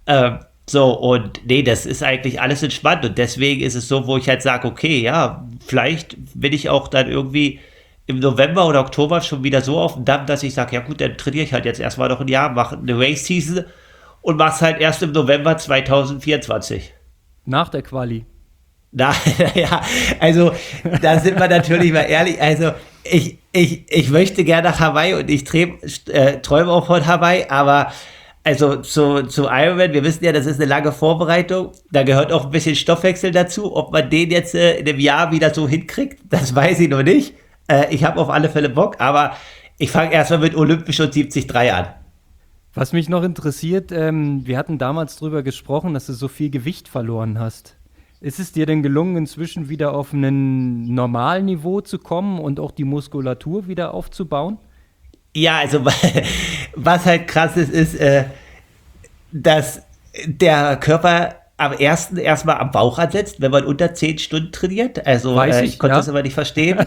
So, und nee, das ist eigentlich alles entspannt und deswegen ist es so, wo ich halt sage, okay, ja, vielleicht bin ich auch dann irgendwie im November oder Oktober schon wieder so auf dem Damm, dass ich sage, ja gut, dann trainiere ich halt jetzt erstmal noch ein Jahr, mache eine Race-Season und mache es halt erst im November 2024. Nach der Quali. Ja, also da sind wir natürlich mal ehrlich, also ich möchte gerne nach Hawaii und ich träume auch von Hawaii, aber also zu Ironman, wir wissen ja, das ist eine lange Vorbereitung, da gehört auch ein bisschen Stoffwechsel dazu, ob man den jetzt in einem Jahr wieder so hinkriegt, das weiß ich noch nicht. Ich habe auf alle Fälle Bock, aber ich fange erstmal mit Olympisch und 73 an. Was mich noch interessiert, wir hatten damals drüber gesprochen, dass du so viel Gewicht verloren hast. Ist es dir denn gelungen, inzwischen wieder auf ein Normalniveau zu kommen und auch die Muskulatur wieder aufzubauen? Ja, also was halt krass ist, dass der Körper am ersten erstmal am Bauch ansetzt, wenn man unter 10 Stunden trainiert. Also ich konnte das aber nicht verstehen.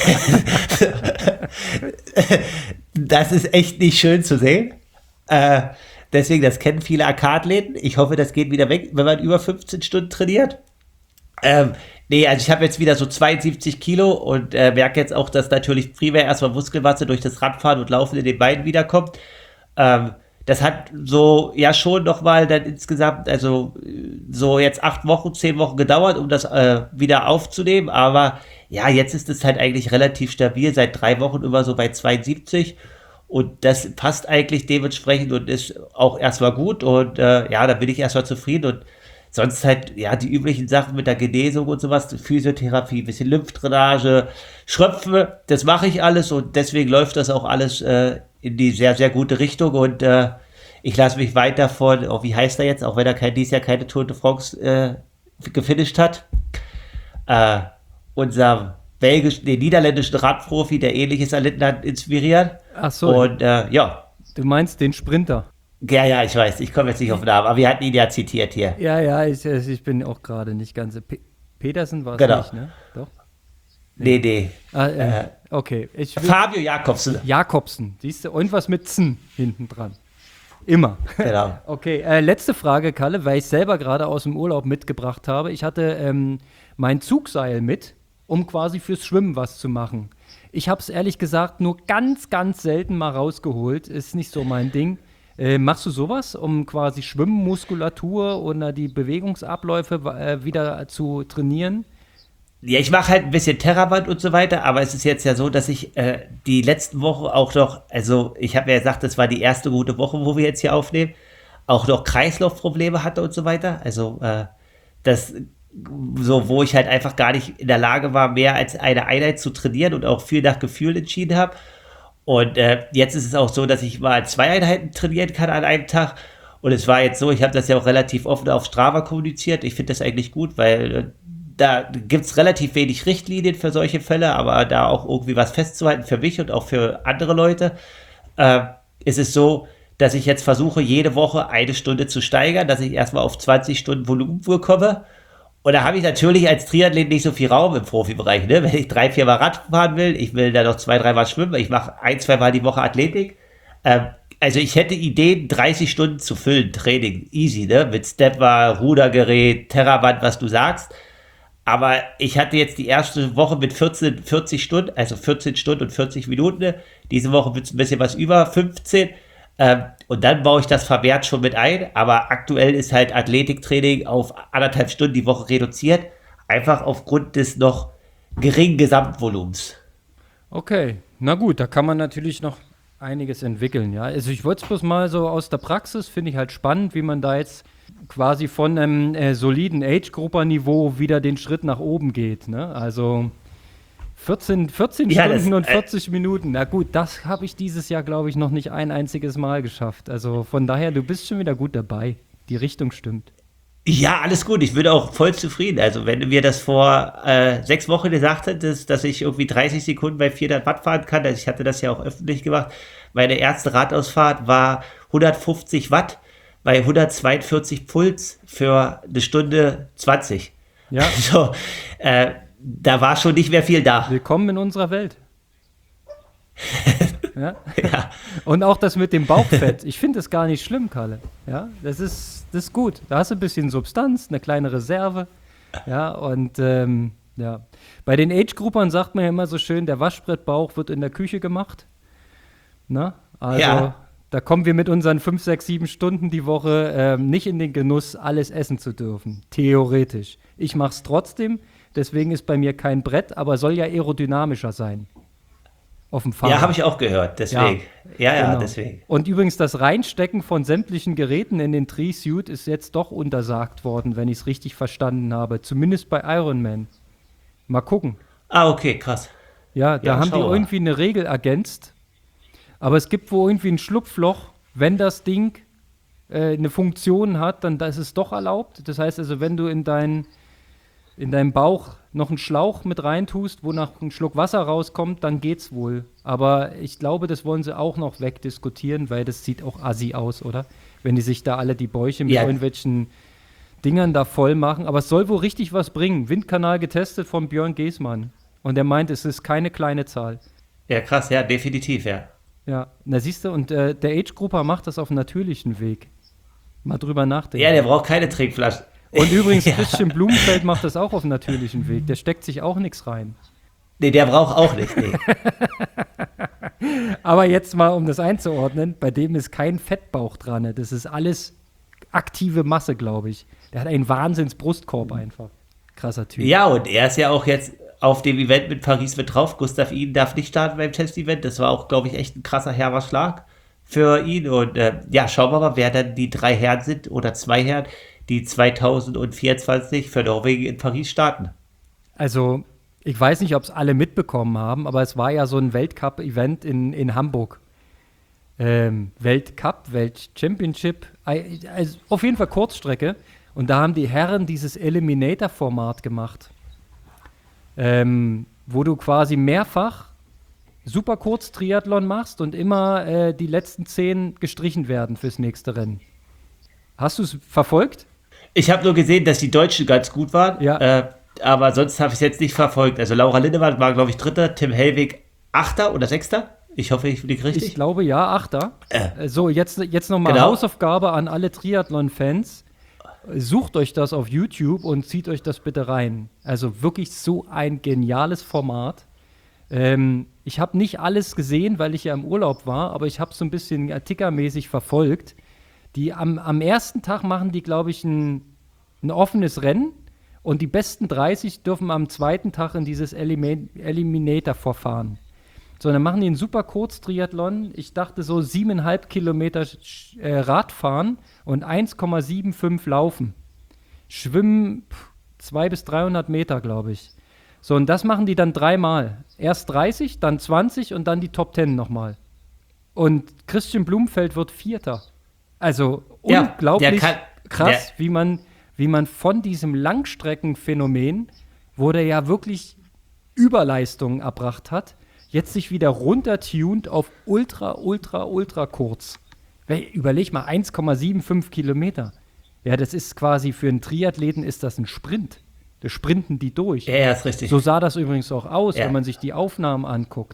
Das ist echt nicht schön zu sehen. Deswegen, das kennen viele Arcade-Läden. Ich hoffe, das geht wieder weg, wenn man über 15 Stunden trainiert. Nee, also ich habe jetzt wieder so 72 Kilo und merke jetzt auch, dass natürlich primär erstmal Muskelmasse durch das Radfahren und Laufen in den Beinen wiederkommt. Das hat so ja schon nochmal dann insgesamt, also so jetzt 8 Wochen, 10 Wochen gedauert, um das wieder aufzunehmen. Aber ja, jetzt ist es halt eigentlich relativ stabil, seit 3 Wochen immer so bei 72. Und das passt eigentlich dementsprechend und ist auch erstmal gut. Und ja, da bin ich erstmal zufrieden. Und sonst halt, ja, die üblichen Sachen mit der Genesung und sowas, Physiotherapie, bisschen Lymphdrainage, Schröpfen, das mache ich alles und deswegen läuft das auch alles in die sehr, sehr gute Richtung und ich lasse mich weiter von, wie heißt er jetzt, auch wenn er dieses Jahr keine Tour de France gefinisht hat, unserem niederländischen Radprofi, der ähnliches erlitten hat, inspirieren. Ach so. Und ja. Du meinst den Sprinter? Ja, ich weiß, ich komme jetzt nicht auf den Namen, aber wir hatten ihn ja zitiert hier. Ja, ich bin auch gerade nicht ganz. Petersen war es nicht, ne? Doch? Nee. Okay. Fabio Jakobsen, siehst du, und was mit Z hinten dran. Immer. Genau. Okay, letzte Frage, Kalle, weil ich selber gerade aus dem Urlaub mitgebracht habe. Ich hatte mein Zugseil mit, um quasi fürs Schwimmen was zu machen. Ich habe es ehrlich gesagt nur ganz, ganz selten mal rausgeholt. Ist nicht so mein Ding. Machst du sowas, um quasi Schwimmmuskulatur oder die Bewegungsabläufe wieder zu trainieren? Ja, ich mache halt ein bisschen Terraband und so weiter, aber es ist jetzt ja so, dass ich die letzten Wochen auch noch, also ich habe ja gesagt, das war die erste gute Woche, wo wir jetzt hier aufnehmen, auch noch Kreislaufprobleme hatte und so weiter. Also das so, wo ich halt einfach gar nicht in der Lage war, mehr als eine Einheit zu trainieren und auch viel nach Gefühl entschieden habe. Und jetzt ist es auch so, dass ich mal 2 Einheiten trainieren kann an einem Tag. Und es war jetzt so, ich habe das ja auch relativ offen auf Strava kommuniziert. Ich finde das eigentlich gut, weil da gibt es relativ wenig Richtlinien für solche Fälle, aber da auch irgendwie was festzuhalten für mich und auch für andere Leute, ist es so, dass ich jetzt versuche, jede Woche 1 Stunde zu steigern, dass ich erstmal auf 20 Stunden Volumen komme. Und da habe ich natürlich als Triathlet nicht so viel Raum im Profibereich, ne? Wenn ich 3-4 Mal Rad fahren will, ich will da noch 2-3 Mal schwimmen, ich mache 1-2 Mal die Woche Athletik. Also ich hätte Ideen, 30 Stunden zu füllen, Training, easy, ne? Mit Stepper, Rudergerät, Terrawand, was du sagst. Aber ich hatte jetzt die erste Woche mit 40 Stunden, also 14 Stunden und 40 Minuten. Ne? Diese Woche wird es ein bisschen was über 15. Und dann baue ich das vermehrt schon mit ein. Aber aktuell ist halt Athletiktraining auf 1,5 Stunden die Woche reduziert. Einfach aufgrund des noch geringen Gesamtvolumens. Okay, na gut, da kann man natürlich noch einiges entwickeln, ja. Also ich wollte es bloß mal so aus der Praxis, finde ich halt spannend, wie man da jetzt quasi von einem soliden Age-Grupper-Niveau wieder den Schritt nach oben geht, ne? Also 14 Ja, Stunden und 40 Minuten, na gut, das habe ich dieses Jahr, glaube ich, noch nicht ein einziges Mal geschafft. Also von daher, du bist schon wieder gut dabei. Die Richtung stimmt. Ja, alles gut. Ich bin auch voll zufrieden. Also, wenn du mir das vor 6 Wochen gesagt hättest, dass ich irgendwie 30 Sekunden bei 400 Watt fahren kann, also ich hatte das ja auch öffentlich gemacht. Meine erste Radausfahrt war 150 Watt bei 142 Puls für eine Stunde 20. Ja. Also, da war schon nicht mehr viel da. Willkommen in unserer Welt. Ja? Ja. Und auch das mit dem Bauchfett. Ich finde das gar nicht schlimm, Kalle. Ja, das ist gut. Da hast du ein bisschen Substanz, eine kleine Reserve. Ja, und ja. Bei den Age-Gruppern sagt man ja immer so schön, der Waschbrettbauch wird in der Küche gemacht. Na? Also, Ja. da kommen wir mit unseren 5, 6, 7 Stunden die Woche nicht in den Genuss, alles essen zu dürfen. Theoretisch. Ich mache es trotzdem. Deswegen ist bei mir kein Brett, aber soll ja aerodynamischer sein. Auf dem Fahrrad. Ja, habe ich auch gehört, deswegen. Ja, Genau. deswegen. Und übrigens das Reinstecken von sämtlichen Geräten in den Tree-Suit ist jetzt doch untersagt worden, wenn ich es richtig verstanden habe. Zumindest bei Ironman. Mal gucken. Ah, okay, krass. Ja, da Ja, haben die schau mal. irgendwie eine Regel ergänzt. Aber es gibt wohl irgendwie ein Schlupfloch, wenn das Ding eine Funktion hat, dann ist es doch erlaubt. Das heißt also, wenn du in deinen Bauch noch einen Schlauch mit reintust, wo nach ein Schluck Wasser rauskommt, dann geht's wohl. Aber ich glaube, das wollen sie auch noch wegdiskutieren, weil das sieht auch assi aus, oder? Wenn die sich da alle die Bäuche mit Ja. irgendwelchen Dingern da voll machen. Aber es soll wohl richtig was bringen. Windkanal getestet von Björn Geßmann. Und er meint, es ist keine kleine Zahl. Ja, krass, ja, definitiv, ja. Ja, na siehst du, und der Age-Grupper macht das auf einem natürlichen Weg. Mal drüber nachdenken. Ja, der braucht keine Trinkflasche. Und übrigens, Ja. Christian Blumenfeld macht das auch auf einem natürlichen Weg. Der steckt sich auch nichts rein. Nee, der braucht auch nicht, nee. Aber jetzt mal, um das einzuordnen, bei dem ist kein Fettbauch dran. Das ist alles aktive Masse, glaube ich. Der hat einen Wahnsinns-Brustkorb einfach. Krasser Typ. Ja, und er ist ja auch jetzt auf dem Event mit Paris mit drauf. Gustav Iden darf nicht starten beim Testevent. Das war auch, glaube ich, echt ein krasser herber Schlag für ihn. Und ja, schauen wir mal, wer dann die 3 Herren sind oder 2 Herren, die 2024 für Norwegen in Paris starten. Also, ich weiß nicht, ob es alle mitbekommen haben, aber es war ja so ein Weltcup-Event in Hamburg. Weltcup, Weltchampionship, also auf jeden Fall Kurzstrecke. Und da haben die Herren dieses Eliminator-Format gemacht, wo du quasi mehrfach super kurz Triathlon machst und immer die letzten 10 gestrichen werden fürs nächste Rennen. Hast du es verfolgt? Ich habe nur gesehen, dass die Deutschen ganz gut waren, Ja. aber sonst habe ich es jetzt nicht verfolgt. Also Laura Lindemann war, glaube ich, Dritter, Tim Hellwig Achter oder Sechster. Ich hoffe, ich liege richtig. Ich glaube ja, Achter. So, jetzt nochmal Genau. Hausaufgabe an alle Triathlon-Fans. Sucht euch das auf YouTube und zieht euch das bitte rein. Also wirklich so ein geniales Format. Ich habe nicht alles gesehen, weil ich ja im Urlaub war, aber ich habe es so ein bisschen tickermäßig verfolgt. Die am ersten Tag machen die, glaube ich, ein offenes Rennen und die besten 30 dürfen am zweiten Tag in dieses Eliminator-Verfahren. So, dann machen die einen super Kurztriathlon. Ich dachte so 7,5 Kilometer Radfahren und 1,75 laufen. Schwimmen 200 bis 300 Meter, glaube ich. So, und das machen die dann 3-mal. Erst 30, dann 20 und dann die Top 10 nochmal. Und Christian Blumenfeld wird Vierter. Also Ja, unglaublich der kann- krass, wie man von diesem Langstreckenphänomen, wo der ja wirklich Überleistungen erbracht hat, jetzt sich wieder runtertuned auf ultra kurz. Überleg mal, 1,75 Kilometer. Ja, das ist quasi für einen Triathleten ist das ein Sprint. Da sprinten die durch. Ja, ist richtig. So sah das übrigens auch aus, Ja. wenn man sich die Aufnahmen anguckt.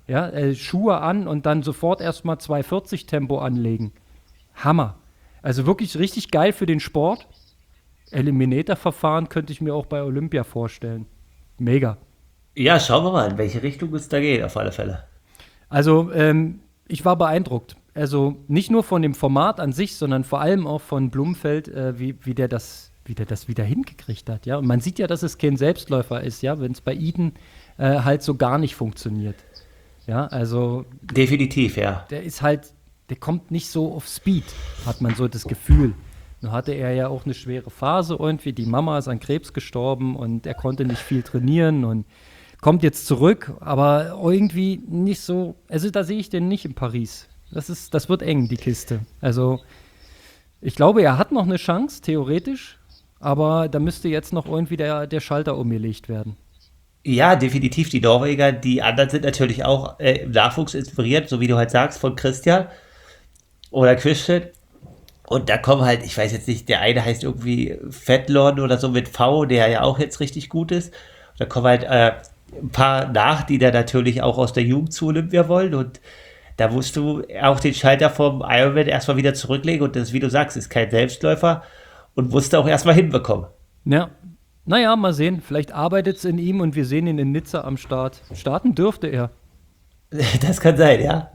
Ja, Schuhe an und dann sofort erstmal 240 Tempo anlegen. Hammer. Also wirklich richtig geil für den Sport. Eliminator-Verfahren könnte ich mir auch bei Olympia vorstellen. Mega. Ja, schauen wir mal, in welche Richtung es da geht, auf alle Fälle. Also, ich war beeindruckt. Also nicht nur von dem Format an sich, sondern vor allem auch von Blumfeld, wie der das wieder hingekriegt hat. Ja? Und man sieht ja, dass es kein Selbstläufer ist, ja, wenn es bei Eden halt so gar nicht funktioniert. Ja, also Definitiv, ja. der kommt nicht so auf Speed, hat man so das Gefühl. Nun hatte er ja auch eine schwere Phase irgendwie. Die Mama ist an Krebs gestorben und er konnte nicht viel trainieren und kommt jetzt zurück, aber irgendwie nicht so. Also da sehe ich den nicht in Paris. Das wird eng, die Kiste. Also ich glaube, er hat noch eine Chance, theoretisch, aber da müsste jetzt noch irgendwie der Schalter umgelegt werden. Ja, definitiv. Die Norweger, die anderen sind natürlich auch im Nachwuchs inspiriert, so wie du halt sagst, von Christian oder Christian. Und da kommen halt, ich weiß jetzt nicht, der eine heißt irgendwie Fettlon oder so mit V, der ja auch jetzt richtig gut ist. Da kommen halt ein paar nach, die da natürlich auch aus der Jugend zu Olympia wollen. Und da musst du auch den Schalter vom Ironman erstmal wieder zurücklegen. Und das, wie du sagst, ist kein Selbstläufer und musst du auch erstmal hinbekommen. Ja. Naja, mal sehen. Vielleicht arbeitet es in ihm und wir sehen ihn in Nizza am Start. Starten dürfte er. Das kann sein, ja.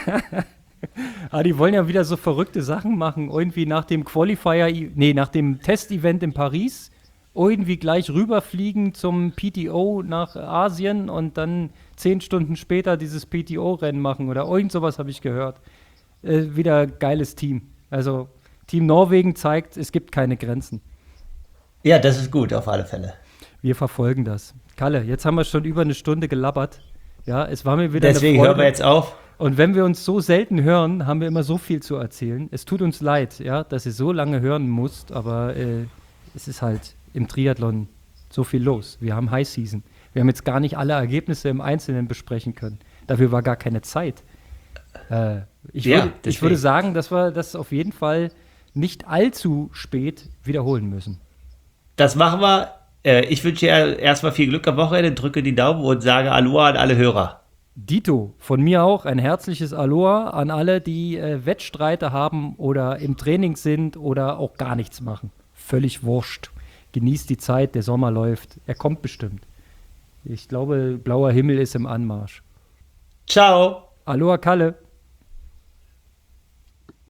Die wollen ja wieder so verrückte Sachen machen. Irgendwie nach dem nach dem Testevent in Paris, irgendwie gleich rüberfliegen zum PTO nach Asien und dann 10 Stunden später dieses PTO-Rennen machen oder irgend sowas habe ich gehört. Wieder geiles Team. Also Team Norwegen zeigt, es gibt keine Grenzen. Ja, das ist gut, auf alle Fälle. Wir verfolgen das. Kalle, jetzt haben wir schon über eine Stunde gelabbert. Ja, es war mir wieder Deswegen eine Freude. hören wir jetzt auf. Und wenn wir uns so selten hören, haben wir immer so viel zu erzählen. Es tut uns leid, ja, dass ihr so lange hören musst, aber es ist halt im Triathlon so viel los. Wir haben High Season. Wir haben jetzt gar nicht alle Ergebnisse im Einzelnen besprechen können. Dafür war gar keine Zeit. Ich würde sagen, dass wir das auf jeden Fall nicht allzu spät wiederholen müssen. Das machen wir. Ich wünsche dir erstmal viel Glück am Wochenende, drücke die Daumen und sage Aloha an alle Hörer. Dito, von mir auch ein herzliches Aloha an alle, die Wettstreite haben oder im Training sind oder auch gar nichts machen. Völlig wurscht. Genießt die Zeit, der Sommer läuft. Er kommt bestimmt. Ich glaube, blauer Himmel ist im Anmarsch. Ciao. Aloha Kalle.